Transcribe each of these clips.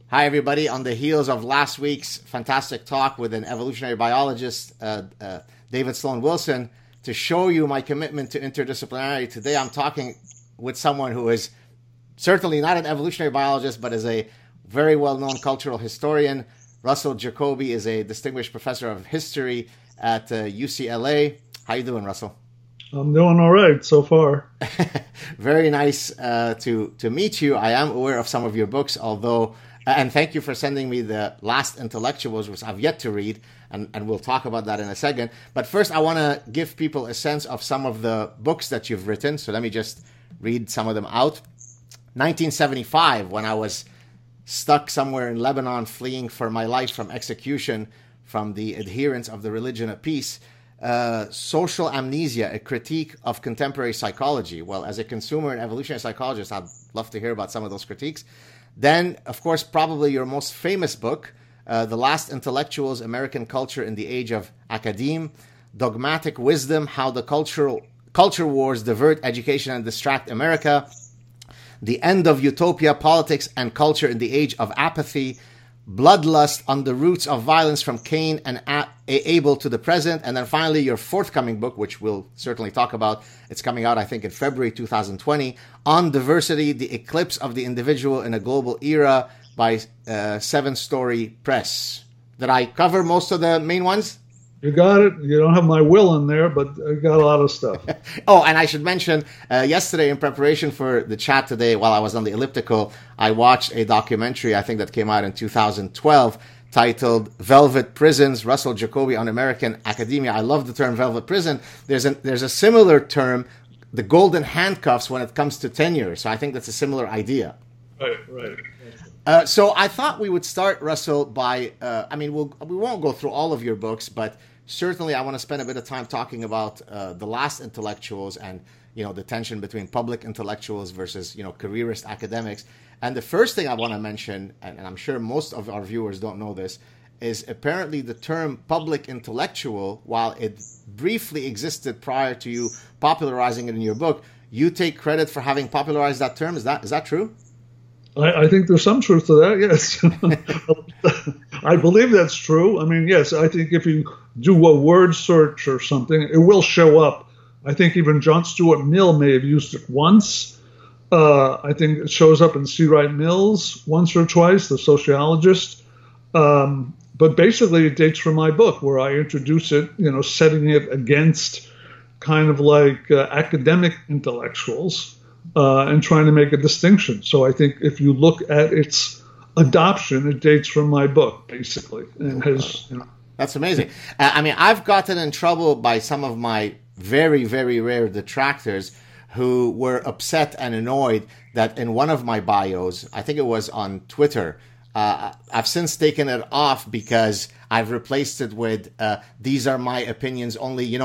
Hi, everybody. On the heels of last week's fantastic talk with an evolutionary biologist, David Sloan Wilson, to show you my commitment to interdisciplinarity, today I'm talking with someone who is certainly not an evolutionary biologist, but is a very well-known cultural historian. Russell Jacoby is a distinguished professor of history at UCLA. How you doing, Russell? I'm doing all right so far. Very nice to meet you. I am aware of some of your books, although... And thank you for sending me The Last Intellectuals, which I've yet to read, and we'll talk about that in a second. But first, I want to give people a sense of some of the books that you've written. So let me just read some of them out. 1975, when I was stuck somewhere in Lebanon, fleeing for my life from execution from the adherents of the religion of peace. Social Amnesia, a critique of contemporary psychology. Well, as a consumer and evolutionary psychologist, I'd love to hear about some of those critiques. Then, of course, probably your most famous book, The Last Intellectuals, American Culture in the Age of Academe, Dogmatic Wisdom, How the Culture Wars Divert Education and Distract America, The End of Utopia, Politics and Culture in the Age of Apathy, Bloodlust on the Roots of Violence from Cain and Abel to the Present, and then finally your forthcoming book, which we'll certainly talk about. It's coming out, I think, in February 2020, On Diversity, The Eclipse of the Individual in a Global Era by Seven Story Press. Did I cover most of the main ones? You got it. You don't have my will in there, but I got a lot of stuff. Oh, and I should mention, yesterday in preparation for the chat today, while I was on the elliptical, I watched a documentary, I think that came out in 2012, titled Velvet Prisons, Russell Jacoby on American Academia. I love the term velvet prison. There's a similar term, the golden handcuffs, when it comes to tenure. So I think that's a similar idea. Right. So I thought we would start, Russell, by, we won't go through all of your books, but certainly I want to spend a bit of time talking about The Last Intellectuals and, the tension between public intellectuals versus, careerist academics. And the first thing I want to mention, and I'm sure most of our viewers don't know this, is apparently the term public intellectual, while it briefly existed prior to you popularizing it in your book, you take credit for having popularized that term. Is that true? I think there's some truth to that, yes. I believe that's true. I mean, yes, I think if you do a word search or something, it will show up. I think even John Stuart Mill may have used it once. I think it shows up in C. Wright Mills once or twice, the sociologist. But basically it dates from my book where I introduce it, setting it against kind of like academic intellectuals. And trying to make a distinction. So I think if you look at its adoption, it dates from my book, basically. And has, That's amazing. I've gotten in trouble by some of my very, very rare detractors who were upset and annoyed that in one of my bios, I think it was on Twitter, I've since taken it off because I've replaced it with these are my opinions only. You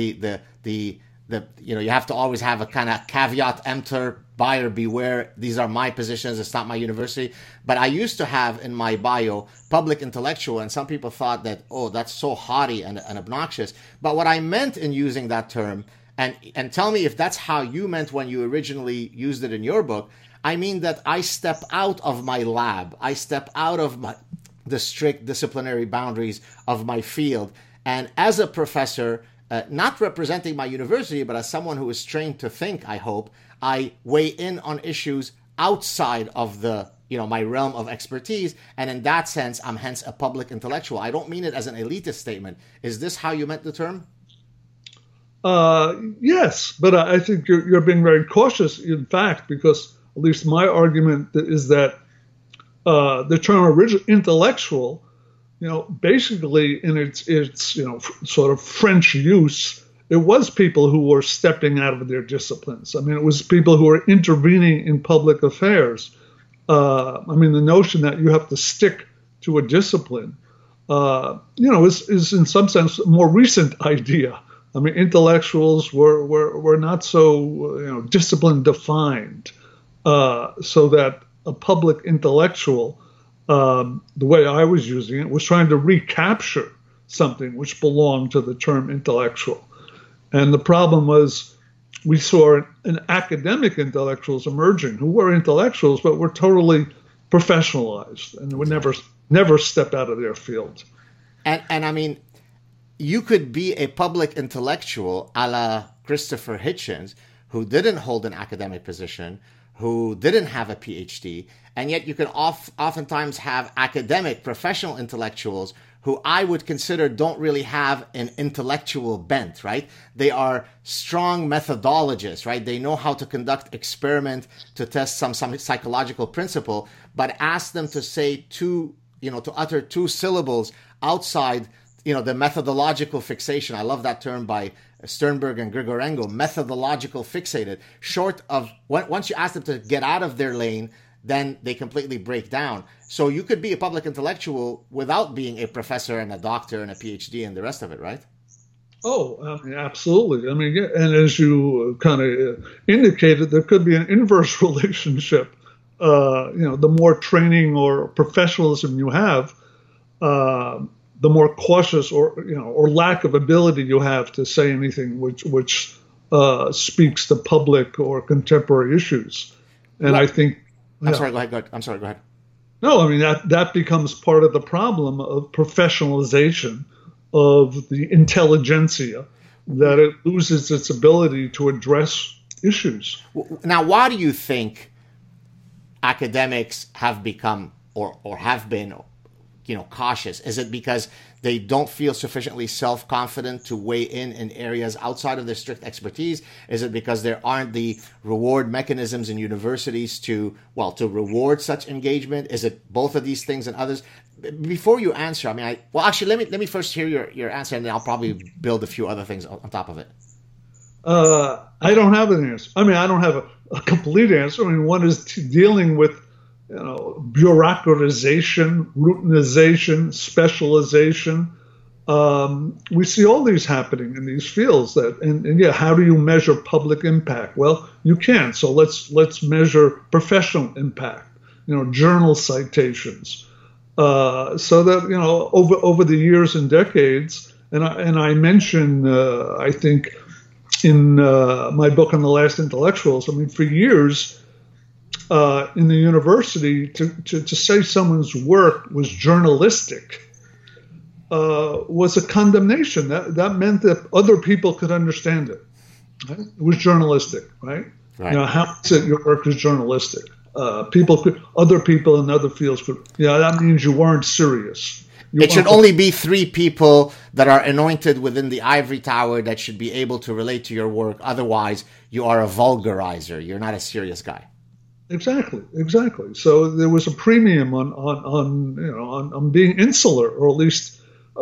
have to always have a kind of caveat emptor, buyer beware. These are my positions. It's not my university. But I used to have in my bio public intellectual, and some people thought that, oh, that's so haughty and obnoxious. But what I meant in using that term, and tell me if that's how you meant when you originally used it in your book, I mean that I step out of my lab. I step out of the strict disciplinary boundaries of my field. And as a professor, not representing my university, but as someone who is trained to think, I hope, I weigh in on issues outside of my realm of expertise. And in that sense, I'm hence a public intellectual. I don't mean it as an elitist statement. Is this how you meant the term? Yes, but I think you're being very cautious, in fact, because at least my argument is that the term intellectual, basically in its sort of French use, it was people who were stepping out of their disciplines. I mean, it was people who were intervening in public affairs. The notion that you have to stick to a discipline, is in some sense a more recent idea. I mean, intellectuals were not so, discipline defined, so that a public intellectual, the way I was using it, was trying to recapture something which belonged to the term intellectual. And the problem was we saw an academic intellectuals emerging who were intellectuals, but were totally professionalized and would never step out of their field. And I mean, you could be a public intellectual a la Christopher Hitchens, who didn't hold an academic position, who didn't have a PhD, and yet you can oftentimes have academic, professional intellectuals who I would consider don't really have an intellectual bent, right? They are strong methodologists, right? They know how to conduct experiment to test some psychological principle, but ask them to say to utter two syllables outside, the methodological fixation. I love that term by Sternberg and Grigorenko, methodological fixated. Short of, once you ask them to get out of their lane, then they completely break down. So you could be a public intellectual without being a professor and a doctor and a PhD and the rest of it, right? Oh, absolutely. I mean, and as you kind of indicated, there could be an inverse relationship. The more training or professionalism you have, the more cautious or lack of ability you have to say anything which speaks to public or contemporary issues. And I think. I'm sorry, go ahead. I'm sorry, go ahead. No, I mean, that becomes part of the problem of professionalization of the intelligentsia, that it loses its ability to address issues. Now, why do you think academics have become or have been, cautious? Is it because they don't feel sufficiently self-confident to weigh in areas outside of their strict expertise? Is it because there aren't the reward mechanisms in universities to reward such engagement? Is it both of these things and others? Before you answer, I mean, let me first hear your answer, and then I'll probably build a few other things on top of it. I don't have an answer. I mean, I don't have a complete answer. I mean, one is dealing with bureaucratization, routinization, specialization. We see all these happening in these fields. How do you measure public impact? Well, you can. So let's measure professional impact. Journal citations. So that over the years and decades, and I mention I think in my book on the last intellectuals. I mean, for years. In the university, to say someone's work was journalistic was a condemnation. That meant that other people could understand it. Right? It was journalistic, right? How is it your work is journalistic? Other people in other fields could. That means you weren't serious. It should only be 3 people that are anointed within the ivory tower that should be able to relate to your work. Otherwise, you are a vulgarizer. You're not a serious guy. Exactly. So there was a premium on being insular, or at least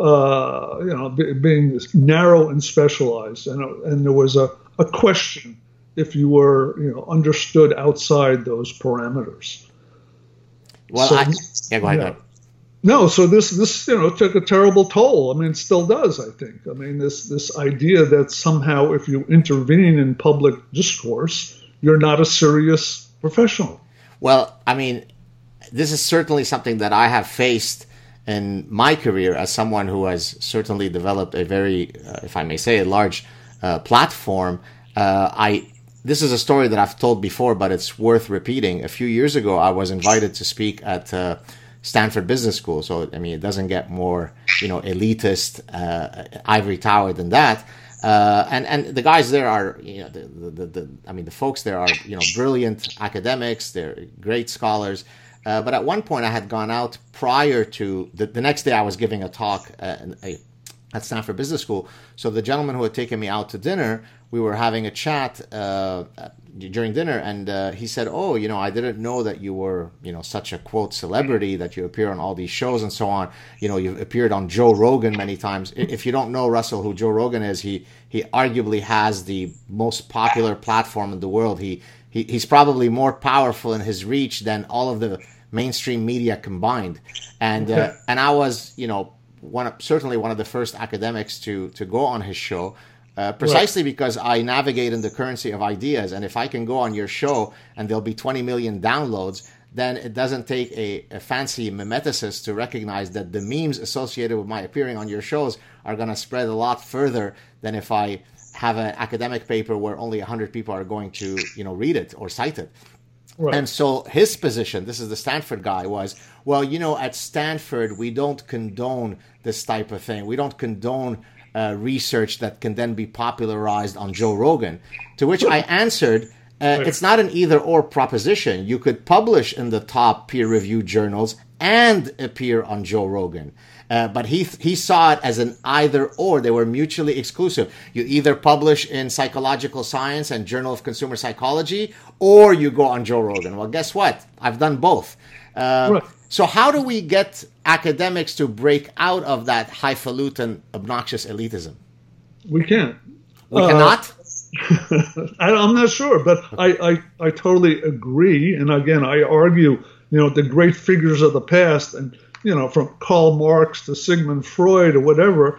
being narrow and specialized, and there was a question if you were understood outside those parameters. Well, go ahead. No, so this took a terrible toll. I mean, it still does, I think. I mean, this idea that somehow if you intervene in public discourse, you're not a serious professional. Well, I mean, this is certainly something that I have faced in my career as someone who has certainly developed a very, if I may say, a large platform. This is a story that I've told before, but it's worth repeating. A few years ago, I was invited to speak at Stanford Business School. So, I mean, it doesn't get more, elitist ivory tower than that. And the guys there are, the folks there are, brilliant academics. They're great scholars. But at one point I had gone out prior to the next day I was giving a talk at Stanford Business School. So the gentleman who had taken me out to dinner, we were having a chat during dinner, and he said, "Oh, I didn't know that you were, such a quote celebrity, that you appear on all these shows and so on. You've appeared on Joe Rogan many times. If you don't know, Russell, who Joe Rogan is, he arguably has the most popular platform in the world. He's probably more powerful in his reach than all of the mainstream media combined. And and I was, certainly one of the first academics to go on his show. Precisely because I navigate in the currency of ideas, and if I can go on your show and there'll be 20 million downloads, then it doesn't take a fancy mimeticist to recognize that the memes associated with my appearing on your shows are going to spread a lot further than if I have an academic paper where only 100 people are going to read it or cite it. Right. And so his position, this is the Stanford guy, was, well, at Stanford, we don't condone this type of thing. We don't condone research that can then be popularized on Joe Rogan. To which I answered, it's not an either-or proposition. You could publish in the top peer-reviewed journals and appear on Joe Rogan. But he saw it as an either-or. They were mutually exclusive. You either publish in Psychological Science and Journal of Consumer Psychology, or you go on Joe Rogan. Well, guess what? I've done both. Right. So how do we get academics to break out of that highfalutin, obnoxious elitism? We can't. We cannot? I'm not sure, but I totally agree. And again, I argue, the great figures of the past, and from Karl Marx to Sigmund Freud or whatever,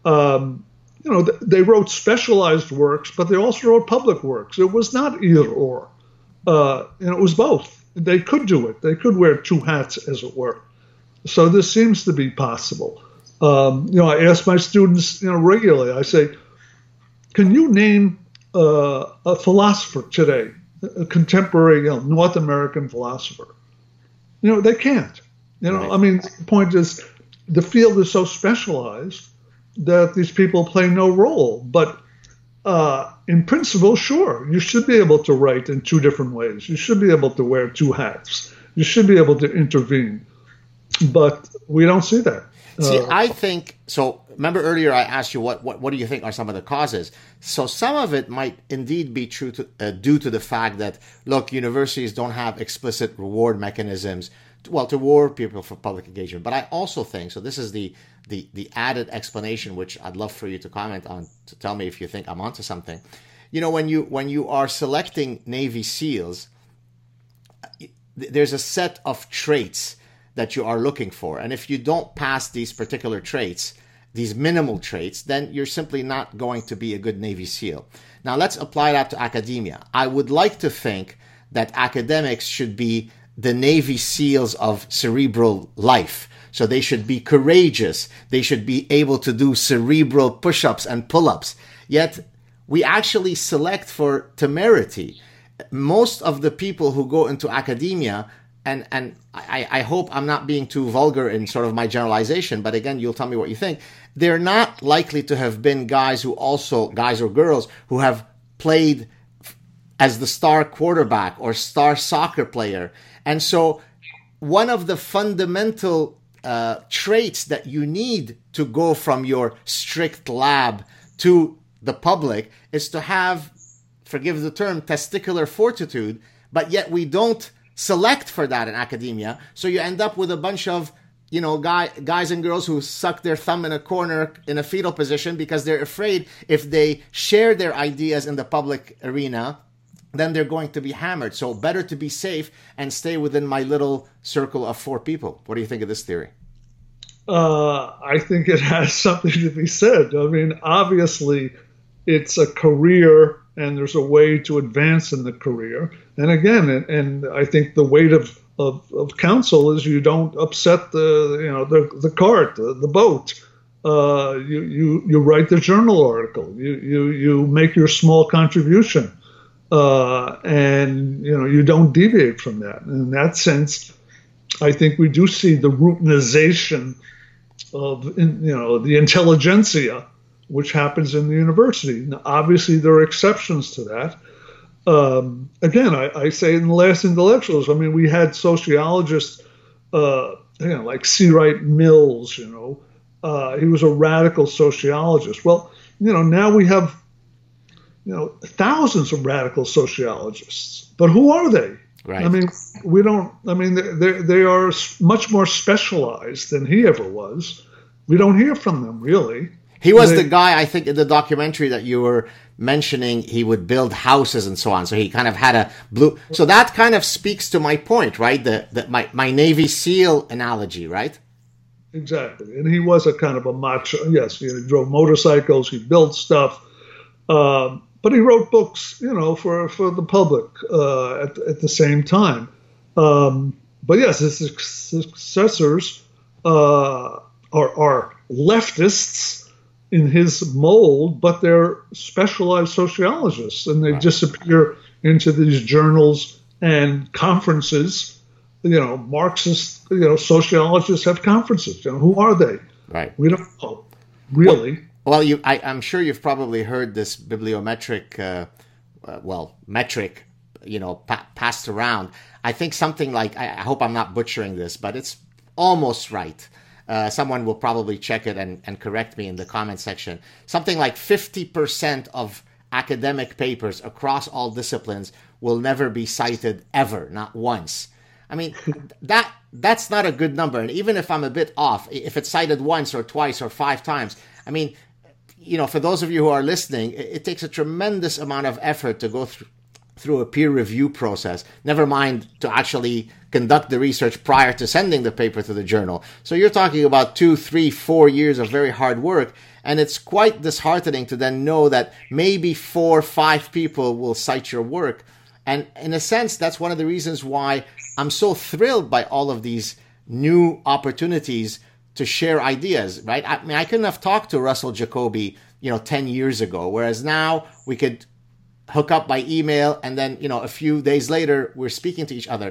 they wrote specialized works, but they also wrote public works. It was not either or. It was both. They could do it. They could wear two hats, as it were. So this seems to be possible. I ask my students, regularly. I say, "Can you name a philosopher today, a contemporary North American philosopher?" They can't. Right. I mean, the point is, the field is so specialized that these people play no role. But in principle, sure, you should be able to write in two different ways. You should be able to wear two hats. You should be able to intervene. But we don't see that. See, I think so. Remember earlier I asked you what do you think are some of the causes? So some of it might indeed be true due to the fact that, look, universities don't have explicit reward mechanisms to reward people for public engagement. But I also think, so this is the added explanation, which I'd love for you to comment on, to tell me if you think I'm onto something. When you are selecting Navy SEALs, there's a set of traits that you are looking for. And if you don't pass these particular traits, these minimal traits, then you're simply not going to be a good Navy SEAL. Now let's apply that to academia. I would like to think that academics should be the Navy SEALs of cerebral life. So they should be courageous. They should be able to do cerebral push-ups and pull-ups. Yet we actually select for temerity. Most of the people who go into academia, and I hope I'm not being too vulgar in sort of my generalization, but again, you'll tell me what you think. They're not likely to have been guys or girls who have played as the star quarterback or star soccer player. And so one of the fundamental traits that you need to go from your strict lab to the public is to have, forgive the term, testicular fortitude, but yet we don't select for that in academia. So you end up with a bunch of, guys and girls who suck their thumb in a corner in a fetal position because they're afraid if they share their ideas in the public arena, then they're going to be hammered. So better to be safe and stay within my little circle of 4 people. What do you think of this theory? I think it has something to be said. I mean, obviously, it's a career, and there's a way to advance in the career. And again, and I think the weight of counsel is you don't upset the cart, the boat. You write the journal article. You make your small contribution, and you don't deviate from that. And in that sense, I think we do see the routinization of the intelligentsia, which happens in the university. Now, obviously, there are exceptions to that. Again, I say in the last intellectuals, I mean, we had sociologists, like C. Wright Mills, he was a radical sociologist. Well, now we have, thousands of radical sociologists, but who are they? Right. I mean, they are much more specialized than he ever was. We don't hear from them, really. He was the guy, I think, in the documentary that you were mentioning, he would build houses and so on. So he kind of had a blue. So that kind of speaks to my point, right? My Navy SEAL analogy, right? Exactly. And he was a kind of a macho. Yes, he drove motorcycles, he built stuff. But he wrote books, for the public at the same time. But yes, his successors are leftists in his mold, but they're specialized sociologists, and they disappear into these journals And conferences, Marxist, sociologists have conferences. Who are they? Right. We don't know, really. Well, I'm sure you've probably heard this bibliometric, metric, passed around. I think something like, I hope I'm not butchering this, but it's almost right. Someone will probably check it and correct me in the comment section. Something like 50% of academic papers across all disciplines will never be cited ever, not once. I mean, that's not a good number. And even if I'm a bit off, if it's cited once or twice or 5 times, I mean, for those of you who are listening, it takes a tremendous amount of effort to go through a peer review process, never mind to actually conduct the research prior to sending the paper to the journal. So you're talking about 2, 3, 4 years of very hard work. And it's quite disheartening to then know that maybe 4 or 5 people will cite your work. And in a sense, that's one of the reasons why I'm so thrilled by all of these new opportunities to share ideas, right? I mean, I couldn't have talked to Russell Jacoby, 10 years ago, whereas now we could hook up by email and then, a few days later, we're speaking to each other.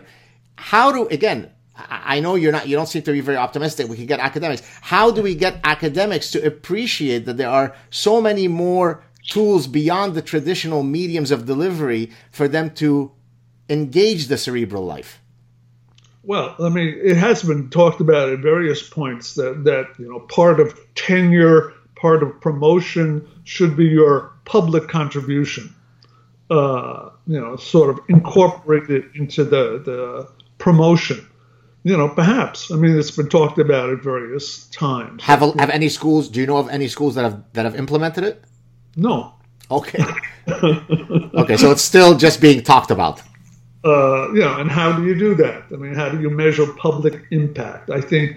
I know you don't seem to be very optimistic. We can get academics. How do we get academics to appreciate that there are so many more tools beyond the traditional mediums of delivery for them to engage the cerebral life? Well, I mean, it has been talked about at various points that part of tenure, part of promotion should be your public contribution. Sort of incorporated into the promotion. Perhaps. I mean, it's been talked about at various times. Have any schools? Do you know of any schools that have implemented it? No. Okay. Okay, so it's still just being talked about. And how do you do that? I mean, how do you measure public impact?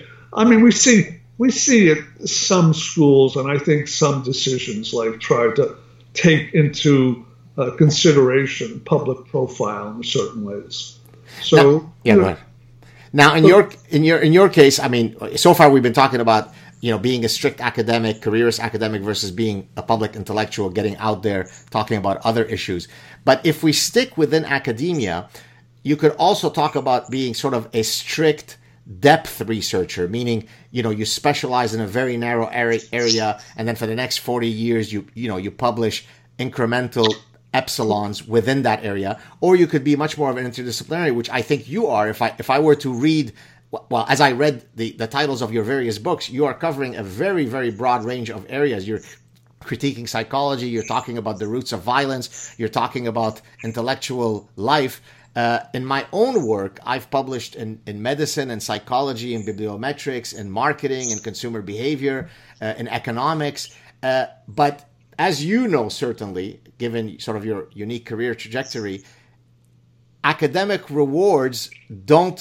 We see at some schools, and I think some decisions like try to take into consideration public profile in certain ways. So go ahead. Now, in your case, I mean, so far we've been talking about being a strict academic, careerist academic versus being a public intellectual, getting out there, talking about other issues. But if we stick within academia, you could also talk about being sort of a strict depth researcher, meaning you specialize in a very narrow area, and then for the next 40 years you publish incremental epsilons within that area. Or you could be much more of an interdisciplinary, which I think you are. If I were to read, well, as I read the titles of your various books, you are covering a very, very broad range of areas. You're critiquing psychology, you're talking about the roots of violence, you're talking about intellectual life. In my own work, I've published in medicine and psychology, in bibliometrics, in marketing and consumer behavior, in economics. But as you know, certainly, given sort of your unique career trajectory, academic rewards don't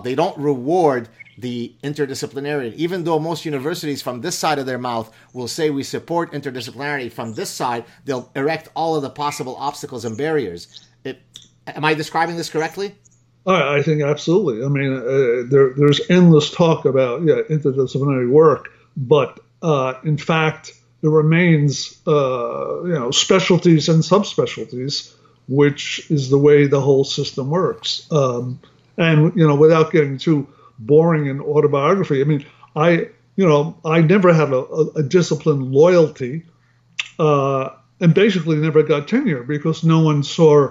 reward the interdisciplinarity. Even though most universities from this side of their mouth will say we support interdisciplinarity, from this side, they'll erect all of the possible obstacles and barriers. Am I describing this correctly? I think absolutely. I mean, there's endless talk about interdisciplinary work, but in fact, there remains specialties and subspecialties, which is the way the whole system works. And without getting too boring in autobiography, I mean, I never had a discipline loyalty, and basically never got tenure because no one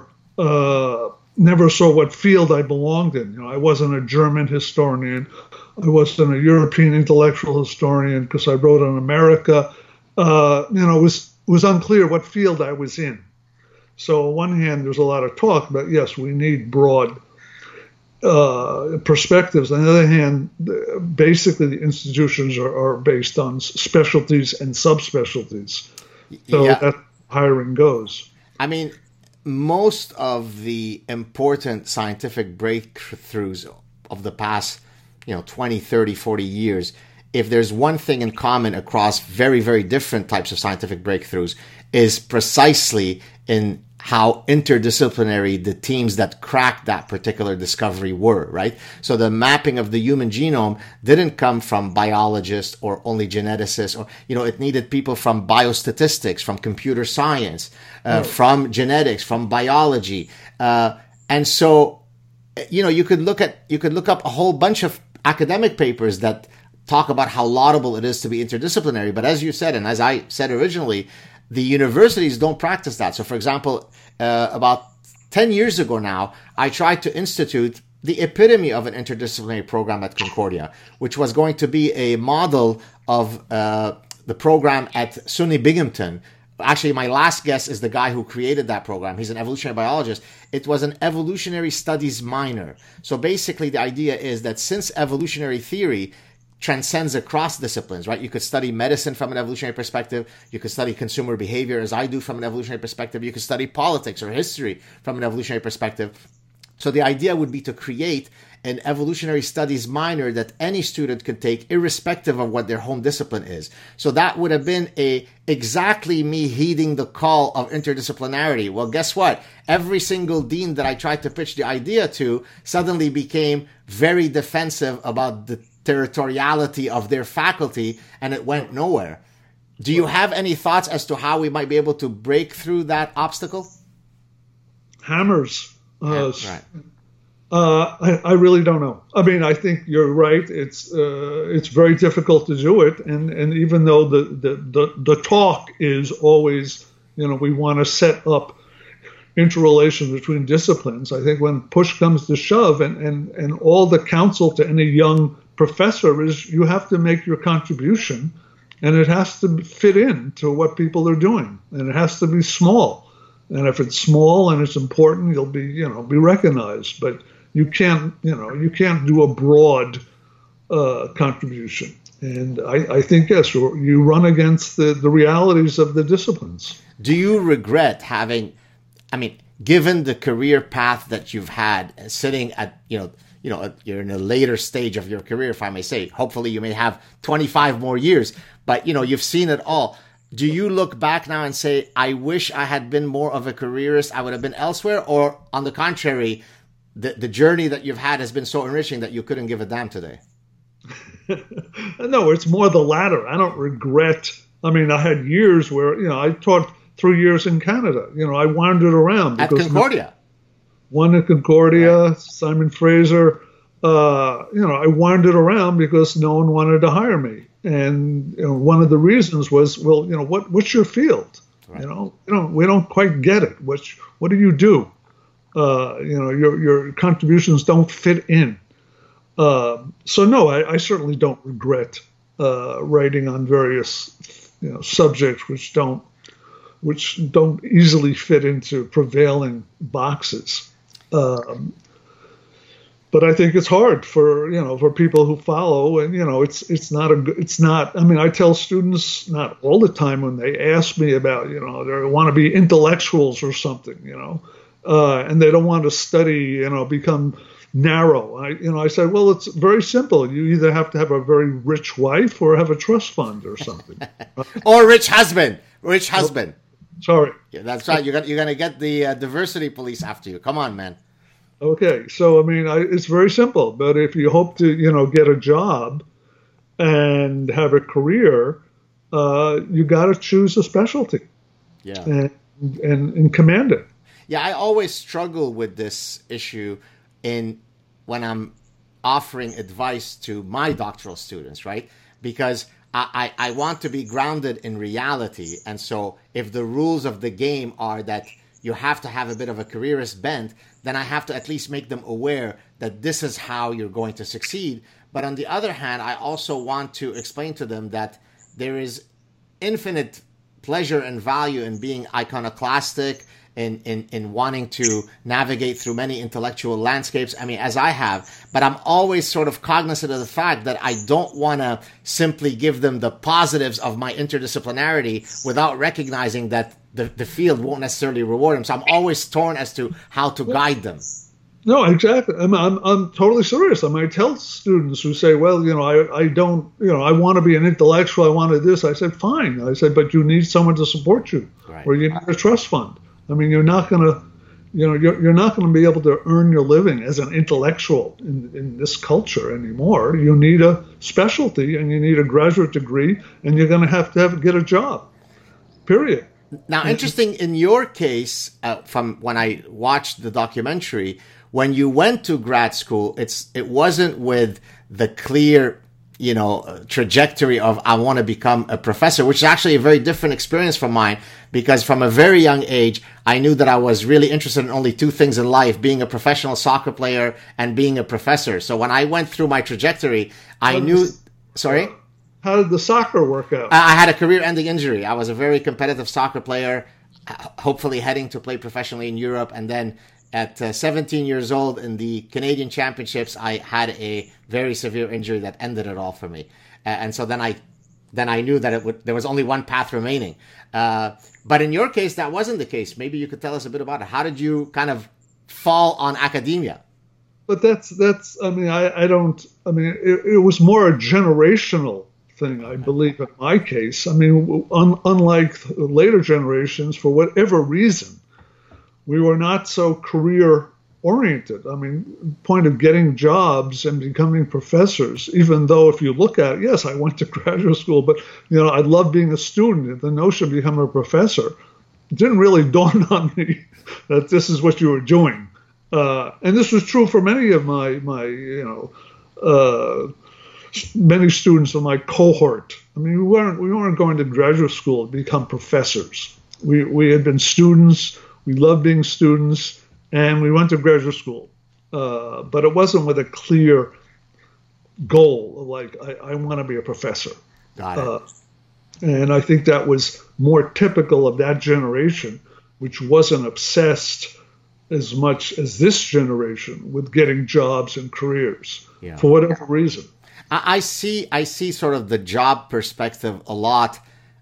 never saw what field I belonged in. I wasn't a German historian. I wasn't a European intellectual historian because I wrote on America. It was unclear what field I was in. So on one hand, there's a lot of talk about, yes, we need broad perspectives. On the other hand, basically the institutions are based on specialties and subspecialties. So that's how hiring goes. I mean, most of the important scientific breakthroughs of the past, 20, 30, 40 years, if there's one thing in common across very, very different types of scientific breakthroughs, is precisely in how interdisciplinary the teams that cracked that particular discovery were, right? So the mapping of the human genome didn't come from biologists or only geneticists, or, it needed people from biostatistics, from computer science, from genetics, from biology. And so you could look up a whole bunch of academic papers that talk about how laudable it is to be interdisciplinary. But as you said, and as I said originally, the universities don't practice that. So, for example, about 10 years ago now, I tried to institute the epitome of an interdisciplinary program at Concordia, which was going to be a model of the program at SUNY Binghamton. Actually, my last guest is the guy who created that program. He's an evolutionary biologist. It was an evolutionary studies minor. So basically, the idea is that since evolutionary theory transcends across disciplines, right? You could study medicine from an evolutionary perspective. You could study consumer behavior, as I do, from an evolutionary perspective. You could study politics or history from an evolutionary perspective. So the idea would be to create an evolutionary studies minor that any student could take irrespective of what their home discipline is. So that would have been exactly me heeding the call of interdisciplinarity. Well, guess what? Every single dean that I tried to pitch the idea to suddenly became very defensive about the territoriality of their faculty, and it went nowhere. Do you have any thoughts as to how we might be able to break through that obstacle? Hammers. Right. I really don't know. I mean, I think you're right. It's very difficult to do it, and even though the talk is always, we want to set up interrelations between disciplines. I think when push comes to shove, and all the counsel to any young professor is you have to make your contribution, and it has to fit in to what people are doing, and it has to be small. And if it's small and it's important, you'll be recognized. But you can't do a broad contribution. And I think, yes, you run against the realities of the disciplines. Do you regret having, given the career path that you've had, sitting at, you're in a later stage of your career, if I may say, hopefully you may have 25 more years, but, you've seen it all. Do you look back now and say, I wish I had been more of a careerist, I would have been elsewhere? Or on the contrary, the journey that you've had has been so enriching that you couldn't give a damn today? No, it's more the latter. I don't regret. I had years where, I taught 3 years in Canada. I wandered around. At Concordia? One at Concordia, right. Simon Fraser. I wandered around because no one wanted to hire me. And one of the reasons was, well, what's your field? Right. We don't quite get it. What do you do? Your contributions don't fit in. So no, I certainly don't regret writing on various subjects which don't easily fit into prevailing boxes. But I think it's hard for people who follow, and it's not. I tell students not all the time when they ask me about they want to be intellectuals or something, and they don't want to study, become narrow. I said, well, it's very simple. You either have to have a very rich wife or have a trust fund or something, or a rich husband. Rich husband. Sorry. Yeah, that's right. You're gonna get the diversity police after you. Come on, man. Okay, so it's very simple. But if you hope to, get a job and have a career, you got to choose a specialty. Yeah. And command it. Yeah, I always struggle with this issue when I'm offering advice to my doctoral students, right? Because I want to be grounded in reality, and so if the rules of the game are that you have to have a bit of a careerist bent, then I have to at least make them aware that this is how you're going to succeed. But on the other hand, I also want to explain to them that there is infinite pleasure and value in being iconoclastic, in wanting to navigate through many intellectual landscapes, as I have. But I'm always sort of cognizant of the fact that I don't want to simply give them the positives of my interdisciplinarity without recognizing that the field won't necessarily reward them. So I'm always torn as to how to guide them. No, exactly. I'm totally serious. I tell students who say, well, I don't, I want to be an intellectual. I want to this. I said, fine. I said, but you need someone to support you, right. Or you need a trust fund. You're not going to, you're not going to be able to earn your living as an intellectual in this culture anymore. You need a specialty, and you need a graduate degree, and you're going to have get a job. Period. Now, interesting in your case, from when I watched the documentary, when you went to grad school, it wasn't with the clear, trajectory of I want to become a professor, which is actually a very different experience from mine, because from a very young age, I knew that I was really interested in only two things in life, being a professional soccer player and being a professor. So when I went through my trajectory, I knew, sorry? How did the soccer work out? I had a career-ending injury. I was a very competitive soccer player, hopefully heading to play professionally in Europe. And then at 17 years old in the Canadian Championships, I had a very severe injury that ended it all for me. And so then I knew that there was only one path remaining. But in your case, that wasn't the case. Maybe you could tell us a bit about it. How did you kind of fall on academia? But it was more a generational thing, I believe, in my case. I mean, unlike later generations, for whatever reason, we were not so career oriented. I mean, point of getting jobs and becoming professors, even though if you look at it, yes, I went to graduate school, but, I love being a student. The notion of becoming a professor, it didn't really dawn on me that this is what you were doing. And this was true for many of my many students of my cohort. I mean, we weren't going to graduate school to become professors. We had been students. We loved being students, and we went to graduate school. But it wasn't with a clear goal of like, I want to be a professor. Got it. And I think that was more typical of that generation, which wasn't obsessed as much as this generation with getting jobs and careers for whatever reason. I see sort of the job perspective a lot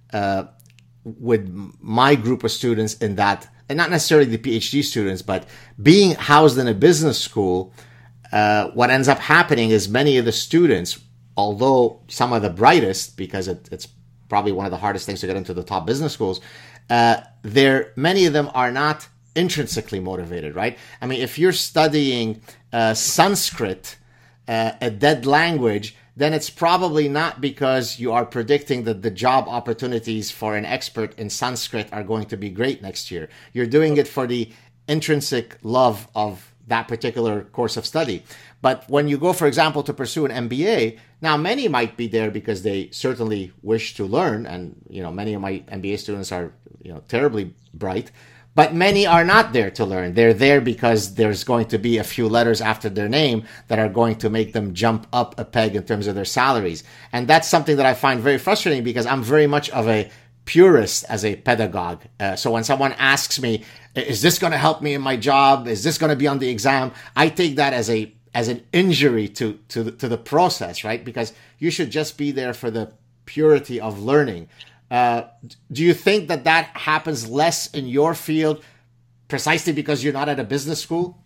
with my group of students in that, and not necessarily the PhD students, but being housed in a business school, what ends up happening is many of the students, although some of the brightest, because it's probably one of the hardest things to get into the top business schools, many of them are not intrinsically motivated, right? I mean, if you're studying Sanskrit, a dead language, then it's probably not because you are predicting that the job opportunities for an expert in Sanskrit are going to be great next year. You're doing it for the intrinsic love of that particular course of study. But when you go, for example, to pursue an MBA, now many might be there because they certainly wish to learn, and many of my MBA students are terribly bright. But many are not there to learn. They're there because there's going to be a few letters after their name that are going to make them jump up a peg in terms of their salaries. And that's something that I find very frustrating because I'm very much of a purist as a pedagogue. So when someone asks me, is this going to help me in my job? Is this going to be on the exam? I take that as an injury to the process, right? Because you should just be there for the purity of learning. Do you think that happens less in your field precisely because you're not at a business school?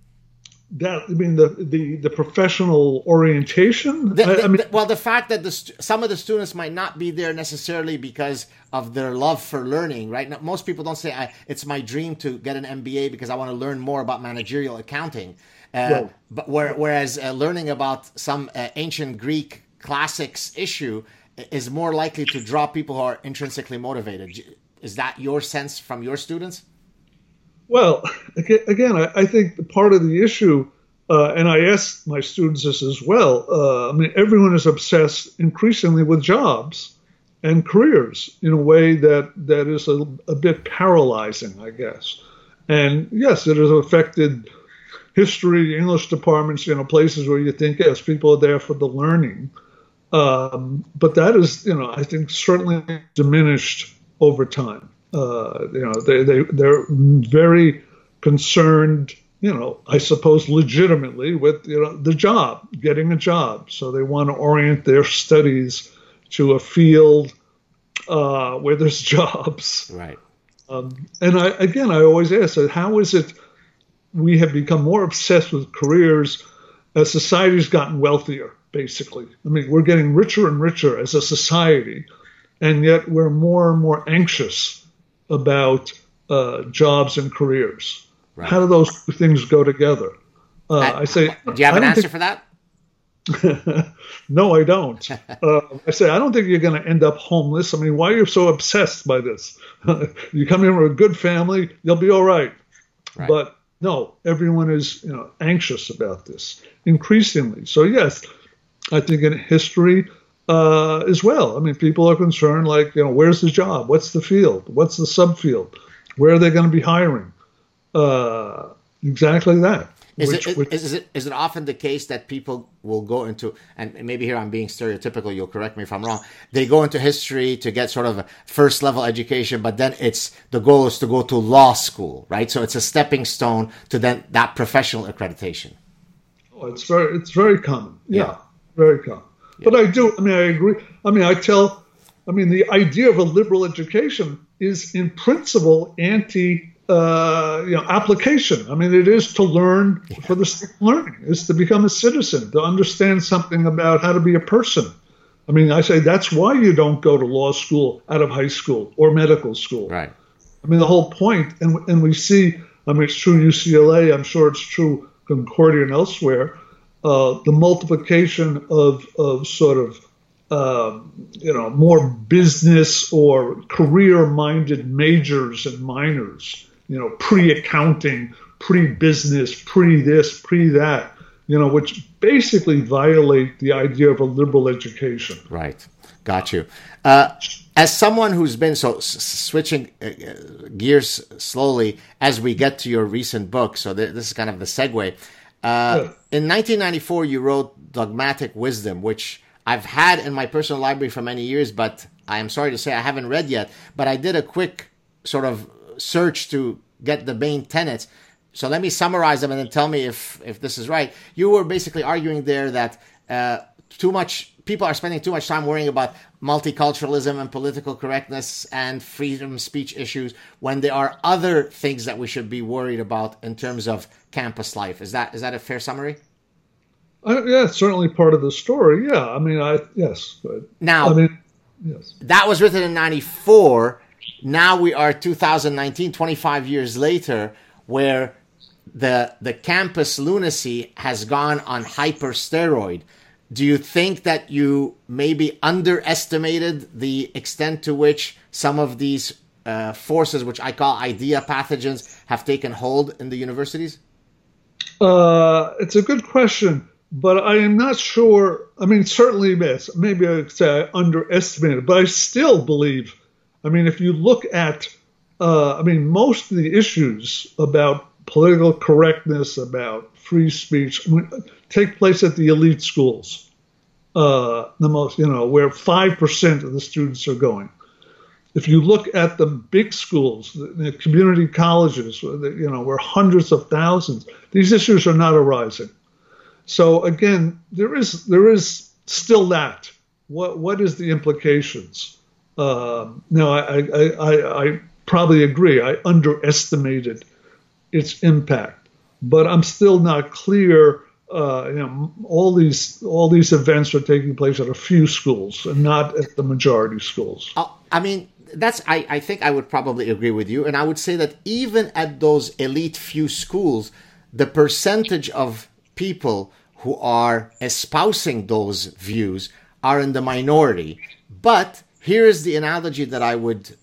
The professional orientation? The fact that some of the students might not be there necessarily because of their love for learning, right? Now, most people don't say, it's my dream to get an MBA because I want to learn more about managerial accounting. But whereas learning about some ancient Greek classics issue is more likely to draw people who are intrinsically motivated. Is that your sense from your students? Well, again, I think part of the issue, and I ask my students this as well, everyone is obsessed increasingly with jobs and careers in a way that is a bit paralyzing, I guess. And yes, it has affected history, English departments, places where you think, yes, people are there for the learning. But that is, I think, certainly diminished over time. They're very concerned, I suppose legitimately with, the job, getting a job. So they want to orient their studies to a field where there's jobs. Right. And I always ask, how is it we have become more obsessed with careers as society's gotten wealthier? Basically, we're getting richer and richer as a society, and yet we're more and more anxious about jobs and careers. Right. How do those things go together? I say, do you have an answer for that? No, I don't. I say, I don't think you're going to end up homeless. Why are you so obsessed by this? You come in with a good family, you'll be all right. But No, everyone is anxious about this increasingly. So yes, I think in history as well. I mean, people are concerned like, where's the job? What's the field? What's the subfield? Where are they going to be hiring? Exactly that. Is it often the case that people will go into, and maybe here I'm being stereotypical, you'll correct me if I'm wrong, they go into history to get sort of a first level education, but then the goal is to go to law school, right? So it's a stepping stone to then that professional accreditation. Oh, it's very common. Yeah. Very common. Yeah. But I agree. The idea of a liberal education is in principle application. I mean, it is to learn for the sake of learning. It's to become a citizen, to understand something about how to be a person. I mean, I say that's why you don't go to law school out of high school or medical school. Right. I mean, the whole point, and we see, it's true UCLA, I'm sure it's true Concordia and elsewhere, the multiplication of sort of, more business or career-minded majors and minors, pre-accounting, pre-business, pre-this, pre-that, which basically violate the idea of a liberal education. Right. Got you. As someone who's been switching gears slowly as we get to your recent book, so this is kind of the segue. In 1994, you wrote Dogmatic Wisdom, which I've had in my personal library for many years, but I am sorry to say I haven't read yet. But I did a quick sort of search to get the main tenets. So let me summarize them and then tell me if this is right. You were basically arguing there that people are spending too much time worrying about multiculturalism and political correctness and freedom of speech issues when there are other things that we should be worried about in terms of campus life. Is that a fair summary? Yeah, it's certainly part of the story. Yeah, yes. Now, yes. That was written in 94. Now we are 2019, 25 years later, where the campus lunacy has gone on hyper steroid. Do you think that you maybe underestimated the extent to which some of these forces, which I call idea pathogens, have taken hold in the universities? It's a good question, but I am not sure. I mean, certainly, yes, maybe I would say I underestimated, but I still believe, if you look at, most of the issues about political correctness, about free speech, take place at the elite schools, the most, where 5% of the students are going. If you look at the big schools, the community colleges, where hundreds of thousands, these issues are not arising. So again, there is still that. What is the implications? I probably agree. I underestimated its impact, but I'm still not clear. All these events are taking place at a few schools and not at the majority schools. I think I would probably agree with you, and I would say that even at those elite few schools, the percentage of people who are espousing those views are in the minority. But here is the analogy that I would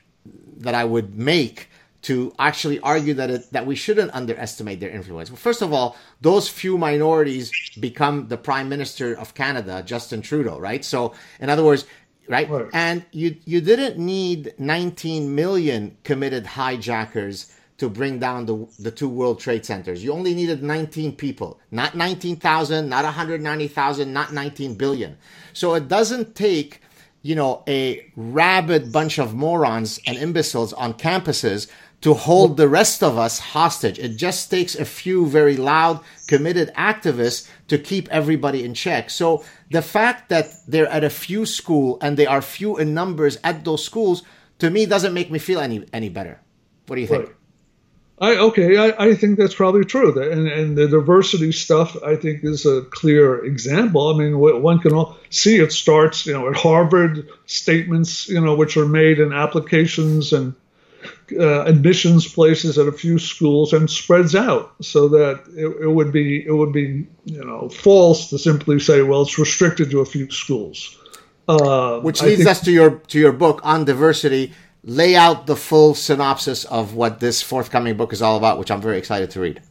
make to actually argue that we shouldn't underestimate their influence. Well, first of all, those few minorities become the Prime Minister of Canada, Justin Trudeau, right? So, in other words, right? And you didn't need 19 million committed hijackers to bring down the two World Trade Centers. You only needed 19 people, not 19,000, not 190,000, not 19 billion. So it doesn't take, a rabid bunch of morons and imbeciles on campuses to hold the rest of us hostage. It just takes a few very loud, committed activists to keep everybody in check. So the fact that they're at a few schools and they are few in numbers at those schools, to me, doesn't make me feel any better. What do you think? Right. I think that's probably true. And the diversity stuff, I think, is a clear example. One can all see it starts, at Harvard, statements, which are made in applications and admissions places at a few schools and spreads out, so that it would be false to simply say, well, it's restricted to a few schools. Which leads us to your book on diversity. lay out the full synopsis of what this forthcoming book is all about, which I'm very excited to read.